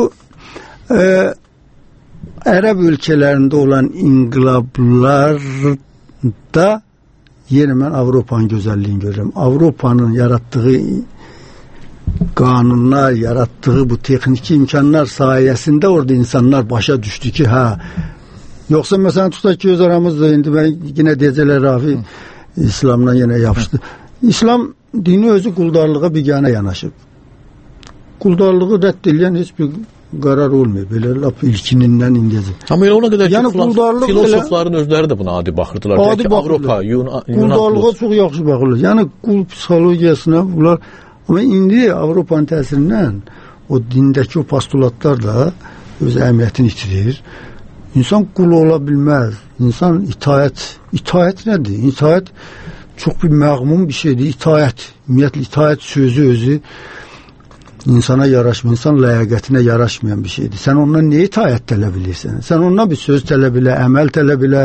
Ərəb ölkələrində olan inqilablarda yenə mən Avropanın gözəlliyini görürəm. Avropanın yaratdığı qanunlar, yaratdığı bu texniki imkanlar sayəsində orada insanlar başa düşdü ki, yoxsa məsələn tutaq ki, öz aramızda indi mən yenə deyəcəklər Rafi İslamla yenə yapışdı. İslam dini özü quldarlığa biganə yanaşıb. Quldarlığı rədd edən heç bir qarar olmuyor. Belə lap ilkinindən indiyəcək. Amma ona qədər ki, filosofların özləri də buna adi baxırdılar. Adi Avropa, Yunan. Quldarlığa çox yaxşı baxırlar. Yəni qul psixologiyasına bunlar. Amma indi Avropanın təsirindən o dindəki o postulatlar da öz əhəmiyyətini itirir. İnsan qul ola bilməz. İnsan itaət nədir? İtaət çox bir məğmun bir şeydir. Ümumiyyətlə itaət sözü özü insana yaraşmıyor, insan ləyaqətinə yaraşmayan bir şeydir. Sən ondan nə itaət tələb edirsən? Sən ondan bir söz tələb elə, əməl tələb elə.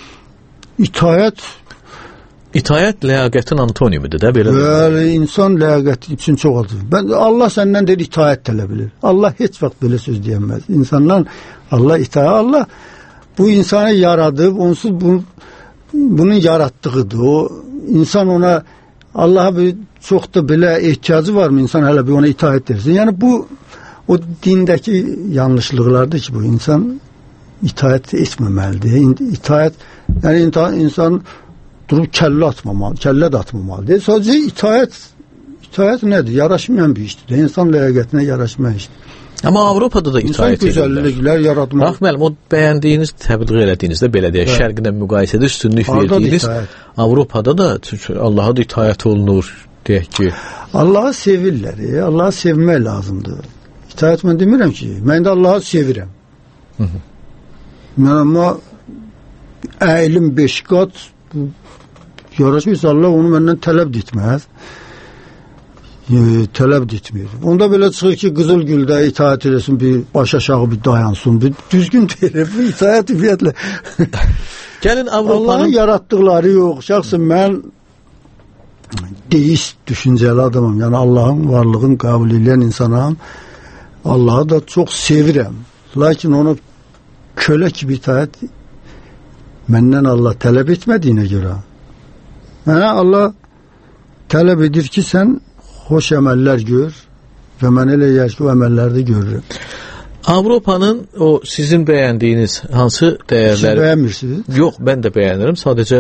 İtaət ləyaqətin antonimidir də belə. Bəli, insan ləyaqəti üçün çox azdır. Allah səndən deyir itaət tələb edir. Allah heç vaxt belə söz deyəməz. İnsanlar Allah bu insanı yaradıb, onsuz bunun yaratdığıdır. O insan ona Allah'a bir çox da belə ehtiyacı varmı insan hələ bir ona itaət edirsin. Yəni bu o dindəki yanlışlıqlardır ki, bu insan itaət etməməlidir. İtaət, yəni insan durub kəllə də atmamalıdır. Sadəcə itaət nədir? Yaraşmayan bir işdir. İnsan ləyaqətinə yaraşmayan işdir. Amma Avropada da itaət edirlər. Bax, müəllim, o bəyəndiyiniz, təbliğ elədiyinizdə belə deyək, şərqlə müqayisədə üstünlük verdiyiniz, Avropada da Allaha da itaət olunur, deyək ki. Allahı sevirlər, Allahı sevmək lazımdır. İtaət mən demirəm ki, mən də Allahı sevirəm. Mən amma əyilim 5 qat yaraşmışsa Allah onu məndən tələb etməz. tələb etmir. Onda belə çıxır ki, Qızılgüldə itaat eləsin, bir baş aşağı bir dayansın. Bir düzgün deyir. Bu itaat ümumiyyətlə. Gəlin Avropanın Allahın yaratdıqları yox. Şəxsən mən deist düşüncəli adamım. Yəni Allahın varlığını qəbul edən insanam. Allahı da çox sevirəm. Lakin onu kölə kimi itaat məndən Allah tələb etmədiyinə görə. Mənə Allah tələb edir ki, sən xoş əməllər gör və mən elə yer ki, o əməlləri də görürüm. Avropanın o sizin bəyəndiyiniz hansı dəyərləri? Siz bəyənmirsiniz? Yox, mən də bəyənirəm. Sadəcə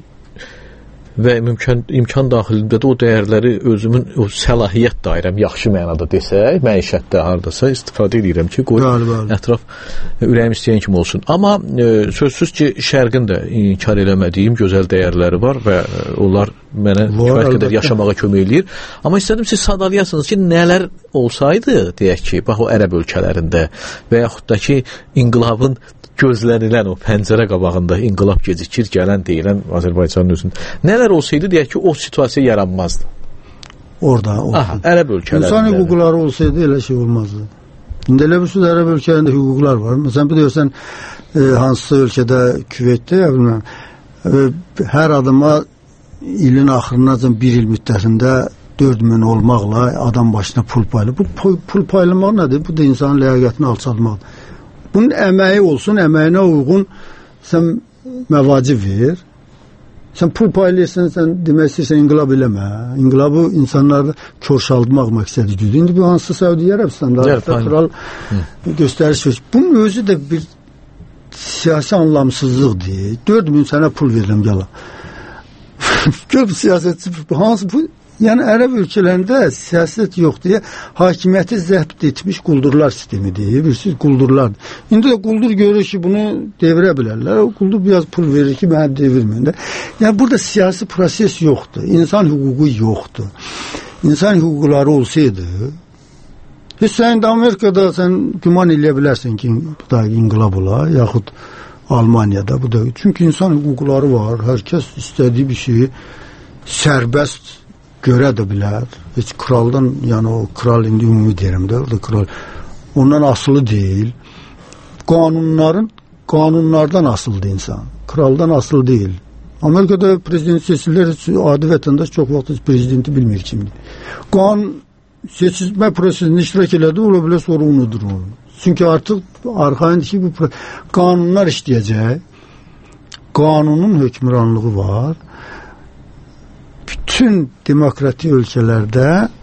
və imkan daxilində də o dəyərləri özümün o səlahiyyət dairəm yaxşı mənada desək, məişətdə hardasa istifadə edirəm ki, qoy ətraf ürəyim istəyən kimi olsun. Amma sözsüz ki, şərqin də inkar eləmədiyim gözəl dəyərləri var və onlar mənə kifayət qədər yaşamağa kömək eləyir. Amma istədim siz sadalayasınız ki, nələr olsaydı, deyək ki, bax o ərəb ölkələrində və yaxud da ki, inqilabın gözlənilən o pəncərə qabağında inqilab gecikir, gələn deyilən Azərbaycanın özündə. Nələr olsaydı, deyək ki, o situasiya yaranmazdı. Orada. Ərəb ölkələrində. İnsan hüquqları olsaydı elə şey olmazdı. İndi elə bir sürü ərəb ölkələrində hüquqlar var. Məsələn, bilirsən, hansısa ölkədə, Küveytdə, ya bilməm, hər adama ilin axırınacan bir il müddətində 4000 olmaqla adam başına pul paylı. Bu pul paylamaq nədir? Bu da insanın ləyaqətini alçaltmaqdır. Bunun əməyi olsun, əməyinə uyğun sən məvacib ver. Sən pul paylayırsan, sən demək istəyirsən inqilab eləmə. İnqilabı insanları körşaldmaq məqsədi güdür. İndi bu hansı Səudiyyə Ərəbistanında kral göstəriş verir. Bunun özü də bir siyasi anlamsızlıqdır. 4000 sənə pul verirəm, gəla. Gör siyasətçi hansı bu? Yəni ərəb ölkələrində siyasət yox deyə hakimiyyəti zəbt etmiş quldurlar sistemidir. Bilirsiniz, quldurlar. İndi də quldur görür ki, bunu devirə bilərlər. O quldur biraz pul verir ki, mənə devirməyin də. Yəni burada siyasi proses yoxdur. İnsan hüququ yoxdur. İnsan hüquqları olsaydı, heç sən də Amerikada sən güman eləyə bilərsən ki, bu da inqilab ola, yaxud Almaniyada bu da. Çünki insan hüquqları var. Hər kəs istədiyi bir şeyi sərbəst görə də bilər. Heç kraldan, yəni o kral indi ümumi deyirəm də, orada kral ondan asılı deyil. Qanunlardan asılıdır insan. Kraldan asılı deyil. Amerikada prezident seçilir, adi vətəndaş çox vaxt prezidenti bilmir kimdir. Qanun seçilmə prosesində iştirak elədi, ola bilər sonra unudur onu. Çünki artıq arxayındır ki, bu qanunlar işləyəcək. Qanunun hökmranlığı var. Bütün demokratik ölkələrdə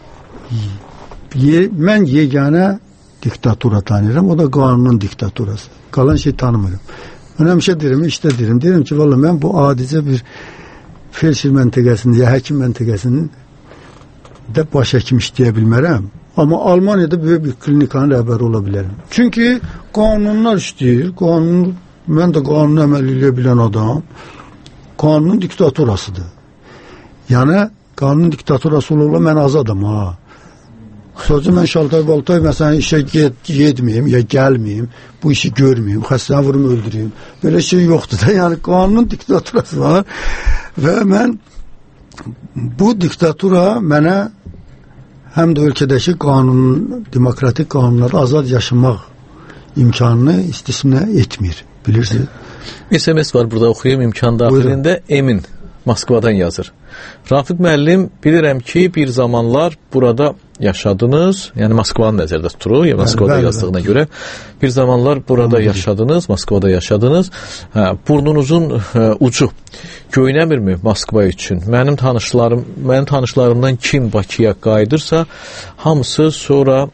mən yeganə diktatura tanıyıram, o da qanunun diktaturası. Qalan şey tanımıyorum. Mən həmişə deyirəm, işdə deyirəm ki, vallahi mən bu adicə bir felçer məntəqəsində, ya həkim məntəqəsinin də baş həkim işləyə bilmərəm. Amma Almaniyada böyük bir klinikanın rəhbəri ola bilərəm. Çünki qanunlar işləyir, mən də qanunu əməl edə bilən adam, qanunun diktaturasıdır. Yəni, qanun diktaturası ola mən azadam, ha. Sadəcə mən şaltay-baltay, məsələn, işə getməyim, ya gəlməyim, bu işi görməyim, xəstəni vurum, öldürəyim. Belə şey yoxdur da, yəni qanunun diktaturası var və mən bu diktatura mənə həm də ölkədəki qanun, demokratik qanunları azad yaşamaq imkanını istisna etmir, bilirsiniz. SMS var burada, oxuyum imkan daxilində, Emin Moskvadan yazır. Rafiq müəllim, bilirəm ki, bir zamanlar burada yaşadınız, yəni Moskvanı nəzərdə tuturuq, ya Moskvada yazdığına görə, bir zamanlar burada yaşadınız, Moskvada yaşadınız, burnunuzun ucu göynəmirmi Moskva üçün? Mənim tanışlarımdan kim Bakıya qayıdırsa, hamısı sonra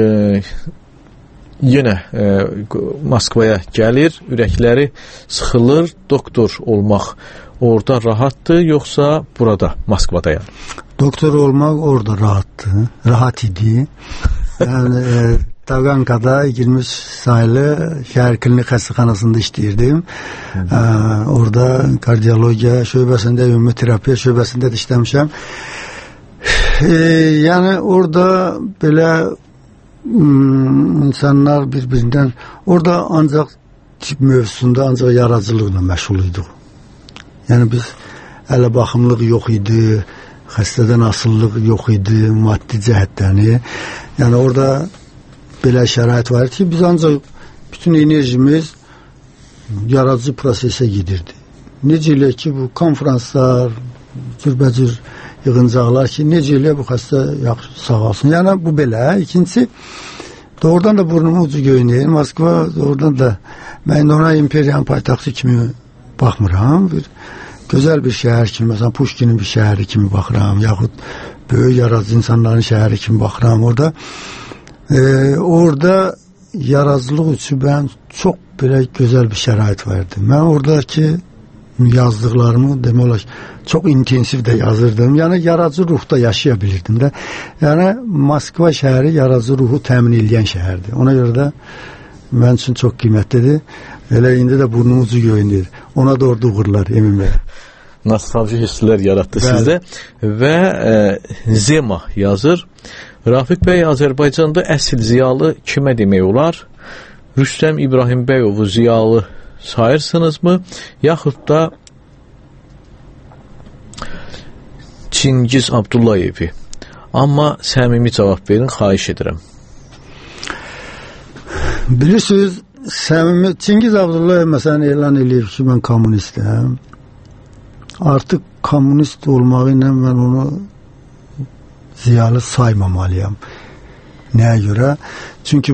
yenə Moskvaya gəlir, ürəkləri sıxılır, doktor olmaq orada rahatdır, yoxsa burada, Moskvada? Doktor olmaq orada rahat idi. Yəni, Tağanka'da 20 sayılı şəhər klinik xəstəxanasında işləyirdim. Orada kardiyologiya şöbəsində, ümumi terapiya şöbəsində də işləmişəm. Yəni, orada belə insanlar bir-birindən, orada ancaq tip mövzusunda ancaq yaradıcılıqla məşğul idik. Yəni biz ələ baxımlıq yox idi, xəstədən asıllıq yox idi, maddi cəhətdən. Yəni orada belə şərait var ki, biz ancaq bütün enerjimiz yaradıcı prosesə gedirdi. Necə elə ki, bu konferanslar, cürbəcür yığıncaqlar ki, necə elə bu xəstə yaxşı sağalsın. Yəni bu belə. İkincisi, doğrudan da burnumu ucu göynəyir. Moskva doğrudan da mən ona imperiyanın paytaxtı kimi baxmıram. Bir gözəl bir şəhər kimi, məsələn Puşkinin bir şəhəri kimi baxıram, yaxud böyük yaradıcı insanların şəhəri kimi baxıram. Orada yaradıcılıq üçün mən çox belə gözəl bir şərait verdi. Mən oradakı yazdıqlarımı demək olar ki, çox intensiv də yazırdım. Yəni yaradıcı ruhda yaşaya bilirdim də. Yəni Moskva şəhəri yaradıcı ruhu təmin edən şəhərdir. Ona görə də mən üçün çox qiymətlidir. Elə indi də burnumuzu göynür. Ona da orada uğurlar Emin bəy. Nostalji hisslər yaratdı sizdə və Zema yazır. Rafiq bəy, Azərbaycanda əsl ziyalı kimə demək olar? Rüstəm İbrahimbəyovu ziyalı sayırsınızmı? Yaxud da Çingiz Abdullayevi. Amma səmimi cavab verin, xahiş edirəm. Bilirsiniz, səmimi Çingiz Abdullayev məsələn elan eləyib ki, mən kommunistəm. Artıq kommunist olmağı ilə mən onu ziyalı saymamalıyam. Nəyə görə? Çünki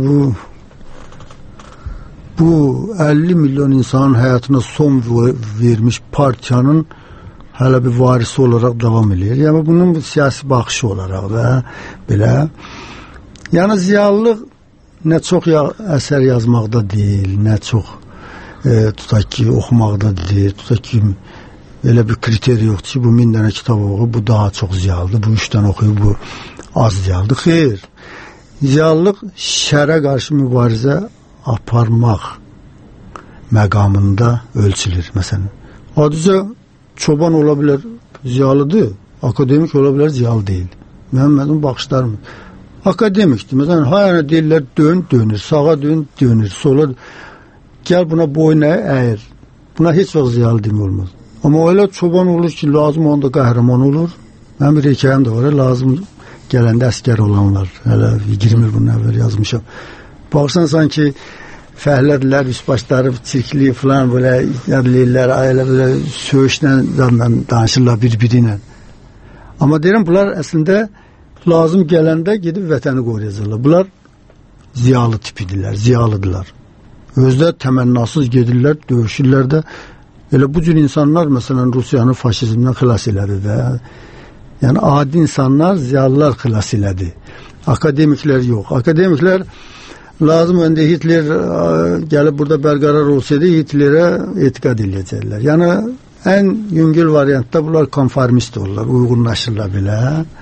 bu 50 milyon insanın həyatına son vermiş partiyanın hələ bir varisi olaraq davam edir. Yəni bunun siyasi baxışı olaraq da belə. Yəni ziyalılıq nə çox əsər yazmaqda deyil, nə çox tutaq ki oxumaqda deyil, tutaq ki elə bir kriteri yoxdur ki, bu 1000 dənə kitab oxuyub, bu daha çox ziyalıdır, bu 3 dənə oxuyub, bu az ziyalıdır. Xeyr, ziyalılıq şərə qarşı mübarizə aparmaq məqamında ölçülür. Məsələn, adicə çoban ola bilər ziyalıdır, akademik ola bilər ziyalı deyil. Mənim baxışlarım akademikdir. Məsələn, hayana deyirlər dönür, sağa dönür, sola gəl buna boyun əyir. Buna heç vaxt ziyalı demək olmaz. Amma elə çoban olur ki, lazım onda qəhrəman olur. Mən bir hekayəm də var, lazım gələndə əskər olanlar. Hələ 20 il bunun əvvəl yazmışam. Baxırsan sanki fəhlədirlər, üstbaşları çirkli falan böyle yadlayırlar, ailə böyle söğüşlə danışırlar bir-biri ilə. Amma deyirəm, bunlar əslində lazım gələndə gedib vətəni qoruyacaqlar. Bunlar ziyalı tipidirlər, ziyalıdırlar. Özdə təmənnasız gedirlər, döyüşürlər də. Elə bu cür insanlar məsələn Rusiyanı faşizmdən xilas elədi də. Yəni adi insanlar, ziyalılar xilas elədi. Akademiklər yox. Akademiklər lazım öndə Hitler gəlib burada bərqərar olsaydı Hitlerə etiqad edəcəklər. Yəni ən yüngül variantda bunlar konformist olurlar, uyğunlaşırlar belə.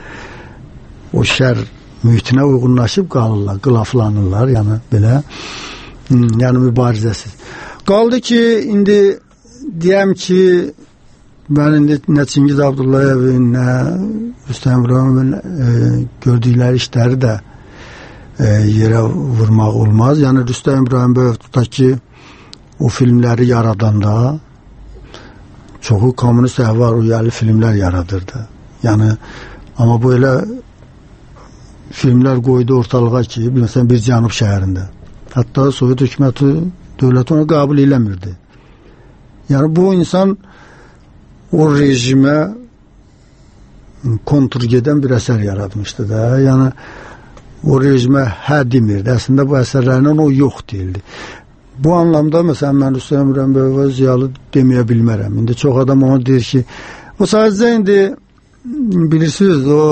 O şər mühitinə uyğunlaşıb qalırlar, qılaflanırlar, yəni belə. Yəni mübarizəsiz. Qaldı ki, indi deyəm ki, mən indi nə Çingiz Abdullayevin, nə Rüstəm İbrahimovun gördükləri işləri də yerə vurmaq olmaz. Yəni Rüstəm İbrahimbəyev tutaq ki, o filmləri yaradanda çoxu kommunist əhval uyarlı filmlər yaradırdı. Yəni, amma bu elə filmlər qoydu ortalığa ki, məsələn bir cənub şəhərində. Hətta Sovet hökuməti, dövləti onu qəbul eləmirdi. Yəni bu insan o rejimə kontur gedən bir əsər yaratmışdı da. Yəni o rejimə hə demirdi. Əslində bu əsərlərlə o yox deyildi. Bu anlamda məsələn mən Rüstəm İbrahimbəyev ziyalı deməyə bilmərəm. İndi çox adam onu deyir ki, o sadəcə indi bilirsiniz o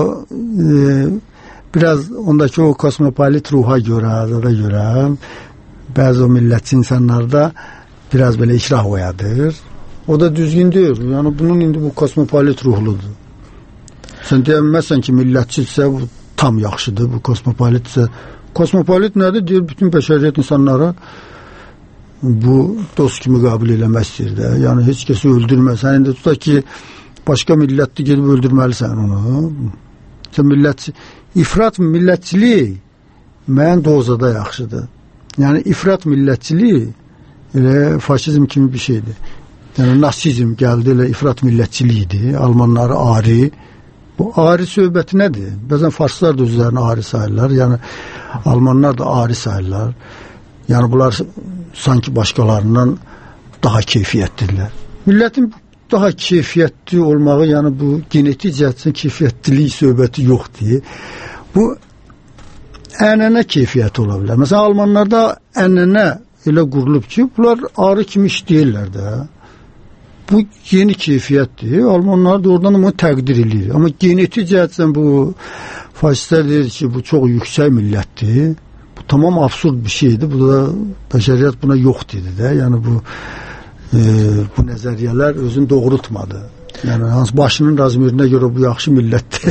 biraz ondaki o kosmopolit ruha görə, azada görə bəzi o millətçi insanlarda biraz belə ikrah oyadır. O da düzgün deyil. Yəni bunun indi bu kosmopolit ruhludur. Sən deyəməzsən ki, millətçisə bu tam yaxşıdır, bu kosmopolitsə. Kosmopolit nədir? Deyir, bütün bəşəriyyət insanları bu dost kimi qəbul eləmək istəyir də. Yəni heç kəsi öldürməz. Sən indi tutaq ki, başqa millətli gedib öldürməlisən onu. Sən millətçi, ifrat millətçilik mən dozada yaxşıdır. Yəni ifrat millətçilik elə faşizm kimi bir şeydir. Yəni nasizm gəldi, elə ifrat millətçilikdir. Almanları ari, Bu ari söhbəti nədir? Bəzən farslar da özlərini ari sayırlar. Yəni almanlar da ari sayırlar. Yəni bunlar sanki başqalarından daha keyfiyyətlidirlər. Millətin daha keyfiyyətli olmağı, yəni bu genetik cəhətdən keyfiyyətlilik söhbəti yoxdur. Bu ənənə keyfiyyəti ola bilər. Məsələn, almanlarda ənənə elə qurulub ki, bunlar arı kimi işləyirlər də. Bu yeni keyfiyyətdir. Almanlar da oradan onu təqdir edir. Amma genetik cəhətdən bu faşistlər deyir ki, bu çox yüksək millətdir. Bu tamam absurd bir şeydir. Bu da bəşəriyyət buna yox dedi də. Yəni bu nəzəriyyələr özünü doğrultmadı. Yəni hans başının razmerinə görə bu yaxşı millətdir.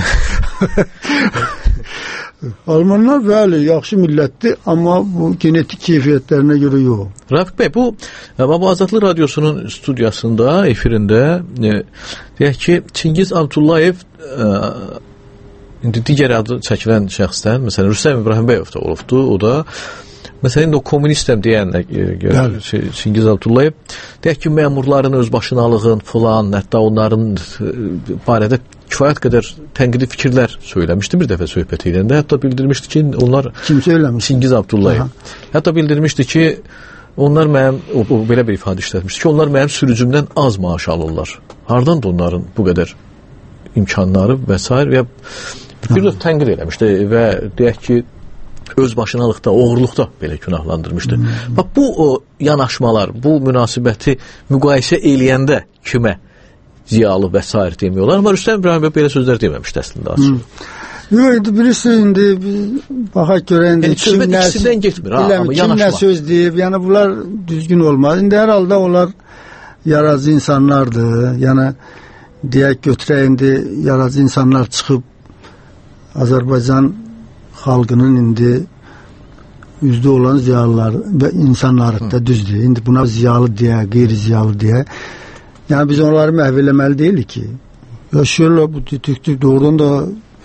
Almanlar bəli, yaxşı millətdir, amma bu genetik keyfiyyətlərinə görə yox. Rafiq bəy, bu Azadlıq Radiosunun studiyasında, efirində deyək ki, Çingiz Abdullayev indi digər adı çəkilən şəxsdən, məsələn, Rüstəm İbrahimbəyev də olubdu, o da məsələn, o kommunistəm deyən Çingiz Abdullayev deyək ki, məmurların özbaşınalığın filan, hətta onların barədə kifayət qədər tənqidi fikirlər söyləmişdi bir dəfə söhbət edəndə. Hətta bildirmişdi ki, onlar kim söyləmiş? Çingiz Abdullayev. Hətta bildirmişdi ki, onlar mənim belə bir ifadə işlətmişdi ki, onlar mənim sürücümdən az maaş alırlar. Hardan da onların bu qədər imkanları və s. və bir növ tənqid eləmişdi və deyək ki, özbaşınalıqda, oğurluqda belə günahlandırmışdı. Bax, bu yanaşmalar, bu münasibəti müqayisə eləyəndə kimə ziyalı və s. demiyorlar. Amma Rüstəm İbrahimbəy belə sözlər deməmişdi əslində açıq. Yox, birisi indi baxaq görə indi ikisindən getmir. Kim nə söz deyib, yəni bunlar düzgün olmaz. İndi hər halda onlar yaradıcı insanlardır. Yəni deyək götürək indi yaradıcı insanlar çıxıb Azərbaycan xalqının indi üzdə olan ziyalılar və insanları da düzdür. İndi buna ziyalı deyə, qeyri-ziyalı deyə. Yəni biz onları məhv eləməli deyilik ki. Yaşıyorlar bu detektiv doğrudan da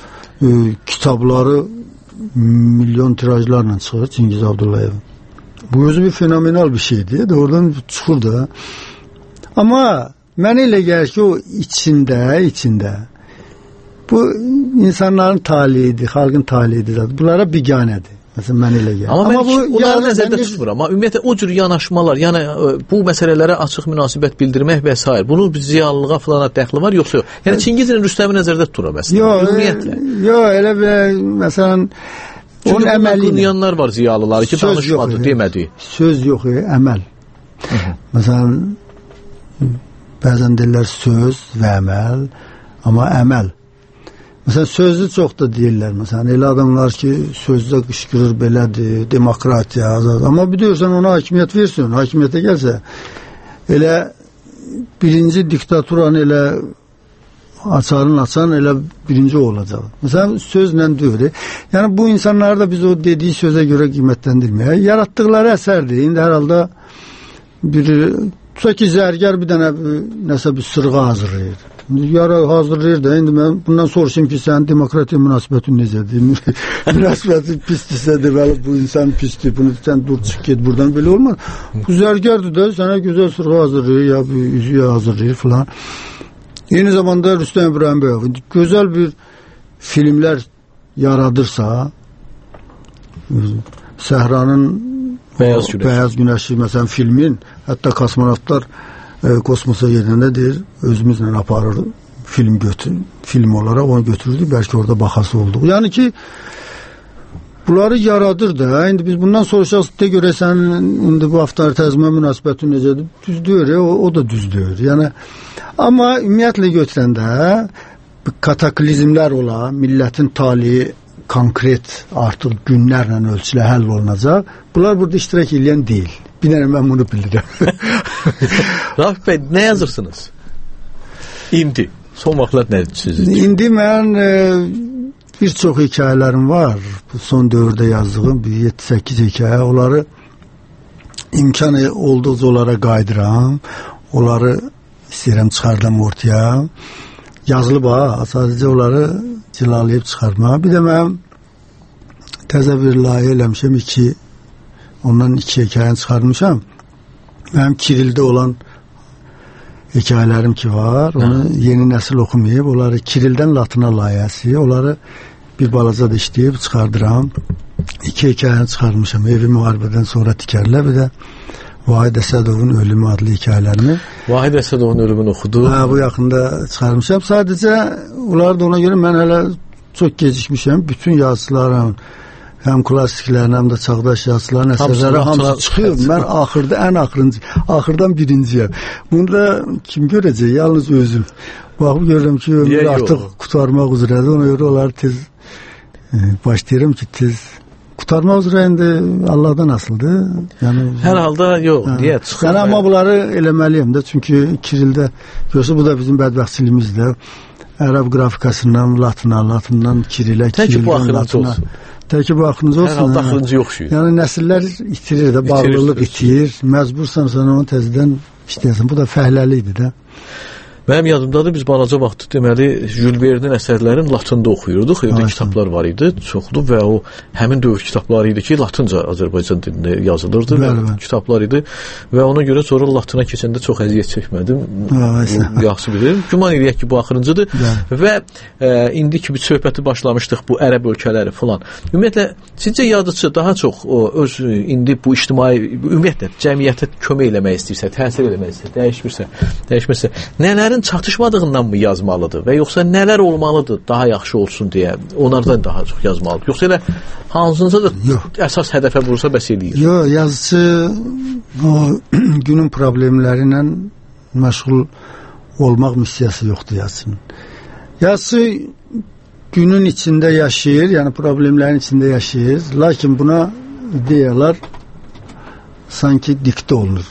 kitabları milyon tirajlarla çıxır Çingiz Abdullayev. Bu özü bir fenomenal bir şeydir. Doğrudan çıxır da. Amma mənə elə gəlir ki, o içində bu insanların talihidir, xalqın talihidir. Bunlara biganədir. Məsələn, mən elə gəlir. Amma bu onları nəzərdə tutmur. Amma ümumiyyətlə o cür yanaşmalar, yəni bu məsələlərə açıq münasibət bildirmək və s. bunun bir ziyalılığa falana dəxli var, yoxsa yox? Yəni Çingizin Rüstəmi nəzərdə tutur məsələn. Ümumiyyətlə. Yox, elə bir məsələn onun əməli qınyanlar var ziyalıları ki, danışmadı, demədi. Söz yox, əməl. Məsələn bəzən deyirlər söz və əməl, amma əməl. Məsələn, sözü çox da deyirlər. Məsələn, elə adamlar ki, sözdə qışqırır belədir, demokratiya, azad. Amma biliyorsan ona hakimiyyət versin, hakimiyyətə gəlsə, elə birinci diktaturanı elə açan elə birinci olacaq. Məsələn, sözlə deyir. Yəni, bu insanları da biz o dediği sözə görə qiymətləndirməyək. Yaratdıqları əsərdir. İndi hər halda tutaq ki, zərgər bir dənə nəsə bir sırğa hazırlayır. Yara hazırlayır da, indi mən bundan soruşayım ki, sənin demokratiya münasibətin necədir? Münasibətin pisdirsə deməli, bu insan pisdir, bunu sən dur, çıx, get buradan, belə olmaz. Bu zərgərdir də, sənə gözəl sırğa hazırlayır, ya bir üzüyə hazırlayır filan. Eyni zamanda Rüstəm İbrahimbəyev gözəl bir filmlər yaradırsa, Səhranın Bəyaz Günəşi məsələn filmin, hətta kosmonavtlar kosmosa gedəndə deyir, özümüzlə aparır film olaraq onu götürürdük, bəlkə orada baxası olduq. Yəni ki, bunları yaradır da, indi biz bundan soruşaq da görəsən, indi bu avtoritarizmə münasibətin necədir? Düzdür, o da düzdür. Yəni, amma ümumiyyətlə götürəndə kataklizmlər ola, millətin talihi konkret artıq günlərlə ölçülə həll olunacaq. Bunlar burada iştirak edən deyil. Bir dənə mən bunu bilirəm. Rafiq bəy, nə yazırsınız? İndi, son vaxtlar nə sizdir? İndi mən bir çox hekayələrim var. Bu son dövrdə yazdığım bir 7-8 hekayə. Onları imkan olduqca onlara qaydıram. Onları istəyirəm çıxardım ortaya. Yazılıb ha, sadəcə onları cilalayıb çıxartma. Bir də mən təzə bir layihə eləmişəm, ondan 2 hekayəni çıxarmışam. Mənim Kirildə olan hekayələrim ki var. Onu yeni nəsil oxumayıb, onları Kirildən Latına layihəsi, onları bir balaca da işləyib çıxardıram. 2 hekayəni çıxarmışam. Evi müharibədən sonra tikərlər, bir də Vahid Əsədovun Ölümü adlı hekayələrini. Vahid Əsədovun Ölümünü oxudu. Bu yaxında çıxarmışam. Sadəcə onları da ona görə mən hələ çox gecikmişəm. Bütün yazıçıların, həm klassiklərin, həm də çağdaş yazıçıların əsərləri hamısı çıxıyor. Mən axırdan birinciyəm. Bunu da kim görəcək? Yalnız özüm. Baxıb görürəm ki, ömür artıq qutarmaq üzrədir. Ona görə onları tez başlayıram ki, tez qutarmaq üzrə indi Allahdan asılıdır. Yəni hər halda yox, deyə çıxır. Yəni amma bunları eləməliyəm də, çünki Kirildə görsə bu da bizim bədbəxtçilimizdir. Ərəb qrafikasından Latından Kirilə, Kirildən Latına. Təki bu axınız olsun. Hər halda axırıncı yox şey. Yəni nəsillər itirir də, bağlılıq itir. Məcbursan sən onu təzədən işləyəsən. Bu da fəhləlikdir də. Mənim yadımdadır, biz balaca vaxtı deməli Jules Verne'in əsərlərini latında oxuyurduq. Evdə kitablar var idi, çoxlu və o həmin dövr kitabları idi ki, latınca Azərbaycan dilində yazılırdı. Kitablar idi və ona görə sonra latına keçəndə çox əziyyət çəkmədim. Yaxşı bilirəm. Güman eləyək ki, bu axırıncıdır və indi ki, bir söhbəti başlamışdıq bu ərəb ölkələri falan. Ümumiyyətlə, sizcə yazıcı daha çox öz indi bu ictimai, ümumiyyətlə cəmiyyətə kömək eləmək istəyirsə, təsir eləmək istəyirsə, dəyişmirsə, nələr çatışmadığından mı yazmalıdır və yoxsa nələr olmalıdır daha yaxşı olsun deyə onlardan daha çox yazmalıdır? Yoxsa elə hansınca da əsas hədəfə vursa bəs eləyir? Yox, yazıcı o günün problemləri ilə məşğul olmaq missiyası yoxdur yazıcının. Yazıcı günün içində yaşayır, yəni problemlərin içində yaşayır, lakin buna ideyalar sanki diktə olunur.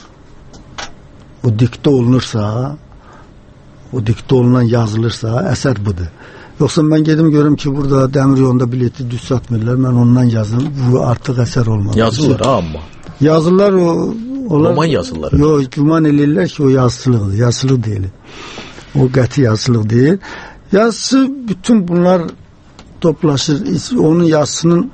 O diktə olunursa, o diktə olunan yazılırsa, əsər budur. Yoxsa mən gedim görüm ki, burada dəmir yolunda bileti düz satmırlar, mən ondan yazım, bu artıq əsər olmalı. Yazırlar amma. Yazırlar o... Roman yazırlar. Yox, güman eləyirlər ki, o yazıçılıqdır, yazıçılıq deyil. O qəti yazıçılıq deyil. Yazısı, bütün bunlar toplaşır, onun yazısının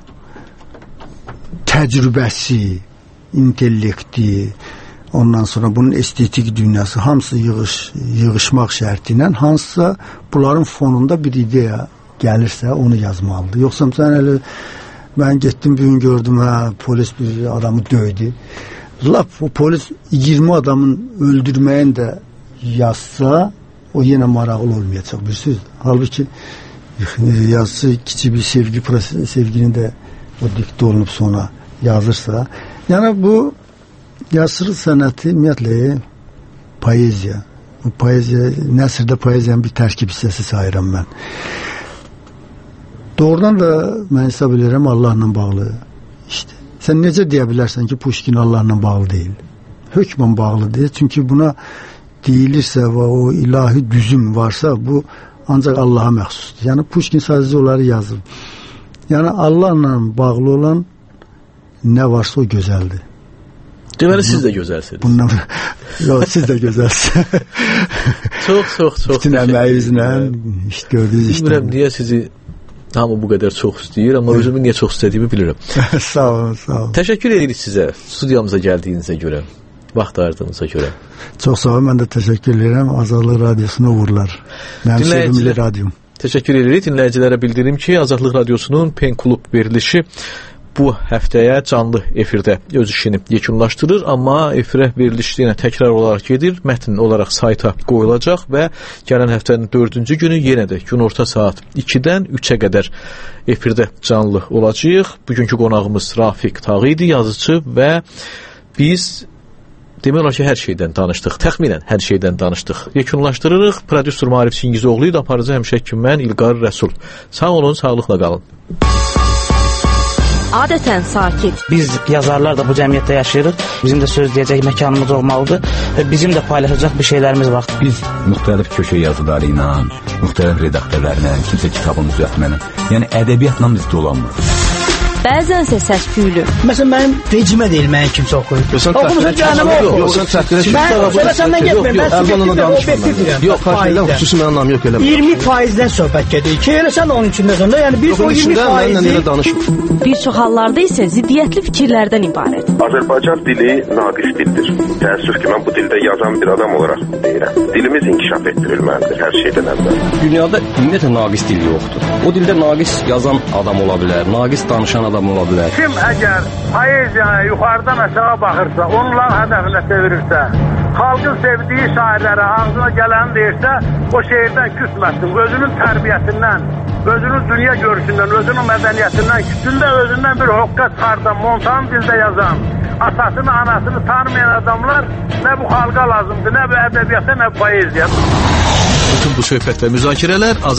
təcrübəsi, intellekti, ondan sonra bunun estetik dünyası hamısı yığışmaq şərti ilə hansısa bunların fonunda bir ideya gəlirsə onu yazmalıdır. Yoxsa sən elə mən getdim bir gün gördüm, polis bir adamı döydü. Lap o polis 20 adamın öldürməyin də yazsa o yenə maraqlı olmayacaq bir söz. Halbuki yazısı kiçik bir sevgini də o diktə olunub sonra yazırsa, yəni bu yazıçılıq sənəti ümumiyyətlə poeziya. Bu poeziya, nəsrdə poeziyanın bir tərkib hissəsi sayıram mən. Doğrudan da mən hesab edirəm Allahla bağlı işdir. Sən necə deyə bilərsən ki, Puşkin Allahla bağlı deyil? Hökmən bağlıdır. Çünki buna deyilirsə və o ilahi düzüm varsa, bu ancaq Allaha məxsusdur. Yəni Puşkin sadəcə onları yazır. Yəni Allahla bağlı olan nə varsa o gözəldir. Deməli siz də gözəlsiniz. Bundan yox, siz də gözəlsiniz. Çox. Bütün əməyinizlə iş gördünüz işte. Bilmirəm niyə sizi hamı bu qədər çox istəyir, amma özümü niyə çox istədiyimi bilirəm. Sağ olun. Təşəkkür edirik sizə studiyamıza gəldiyinizə görə, vaxt ayırdığınıza görə. Çox sağ olun, mən də təşəkkür edirəm. Azadlıq Radiosuna uğurlar. Mənim sevimli radiom. Təşəkkür edirik. Dinləyicilərə bildirim ki, Azadlıq Radiosunun Pen Klub verilişi bu həftəyə canlı efirdə öz işini yekunlaşdırır, amma efirə veriliş yenə təkrar olaraq gedir, mətn olaraq sayta qoyulacaq və gələn həftənin 4-cü günü yenə də günorta saat 2-dən 3-ə qədər efirdə canlı olacaq. Bugünkü qonağımız Rafiq Tağı idi, yazıcı və biz demək olar ki, hər şeydən danışdıq, təxminən hər şeydən danışdıq. Yekunlaşdırırıq. Prodüser Maarif Çingizoğlu idi, aparıcı həmişə ki mən İlqar Rəsul. Sağ olun, sağlıqla qalın. Adətən sakit. Biz yazarlar da bu cəmiyyətdə yaşayırıq. Bizim də söz deyəcək məkanımız olmalıdır və bizim də paylaşacaq bir şeylərimiz var. Biz müxtəlif köşə yazıları ilə, müxtəlif redaktörlərlə, kimsə kitabını düzəltməklə, yəni ədəbiyyatla biz dolanmırıq. bəzənsə səs-küylü. Məsələn, mənim vecimə deyil, mənim kimsə oxuyur. Oxumusan cəhənnəmə oxu. Yox, sən təhqirə Mən səndən getməyim, mən obyektiv deyirəm. Yox, faydadan xüsusi mənim anlamı yox eləmə. 20%-dən söhbət gedir ki, elə sən onun içindəsən də, yəni biz o 20%-i... Bir çox hallarda isə ziddiyyətli fikirlərdən ibarət. Azərbaycan dili naqis dildir. Təəssüf ki, mən bu dildə yazan bir adam olaraq deyirəm. Dilimiz inkişaf etdirilməlidir hər şeydən əvvəl. Dünyada ümumiyyətlə naqis dil yoxdur. O dildə naqis yazan adam ola bilər, naqis danışan adam ola bilər. Kim əgər poeziyaya yuxarıdan aşağı baxırsa, onların hədəfinə çevirirsə, xalqın sevdiyi şairlərə ağzına gələni deyirsə, o şeirdən küsməsin. Özünün tərbiyəsindən, özünün dünya görüşündən, özünün mədəniyyətindən, küsündə özündən bir hoqqa çıxardan, montan dildə yazan, atasını, anasını tanımayan adamlar nə bu xalqa lazımdır, nə bu ədəbiyyata, nə bu poeziya. Bütün bu söhbət və müzakirələr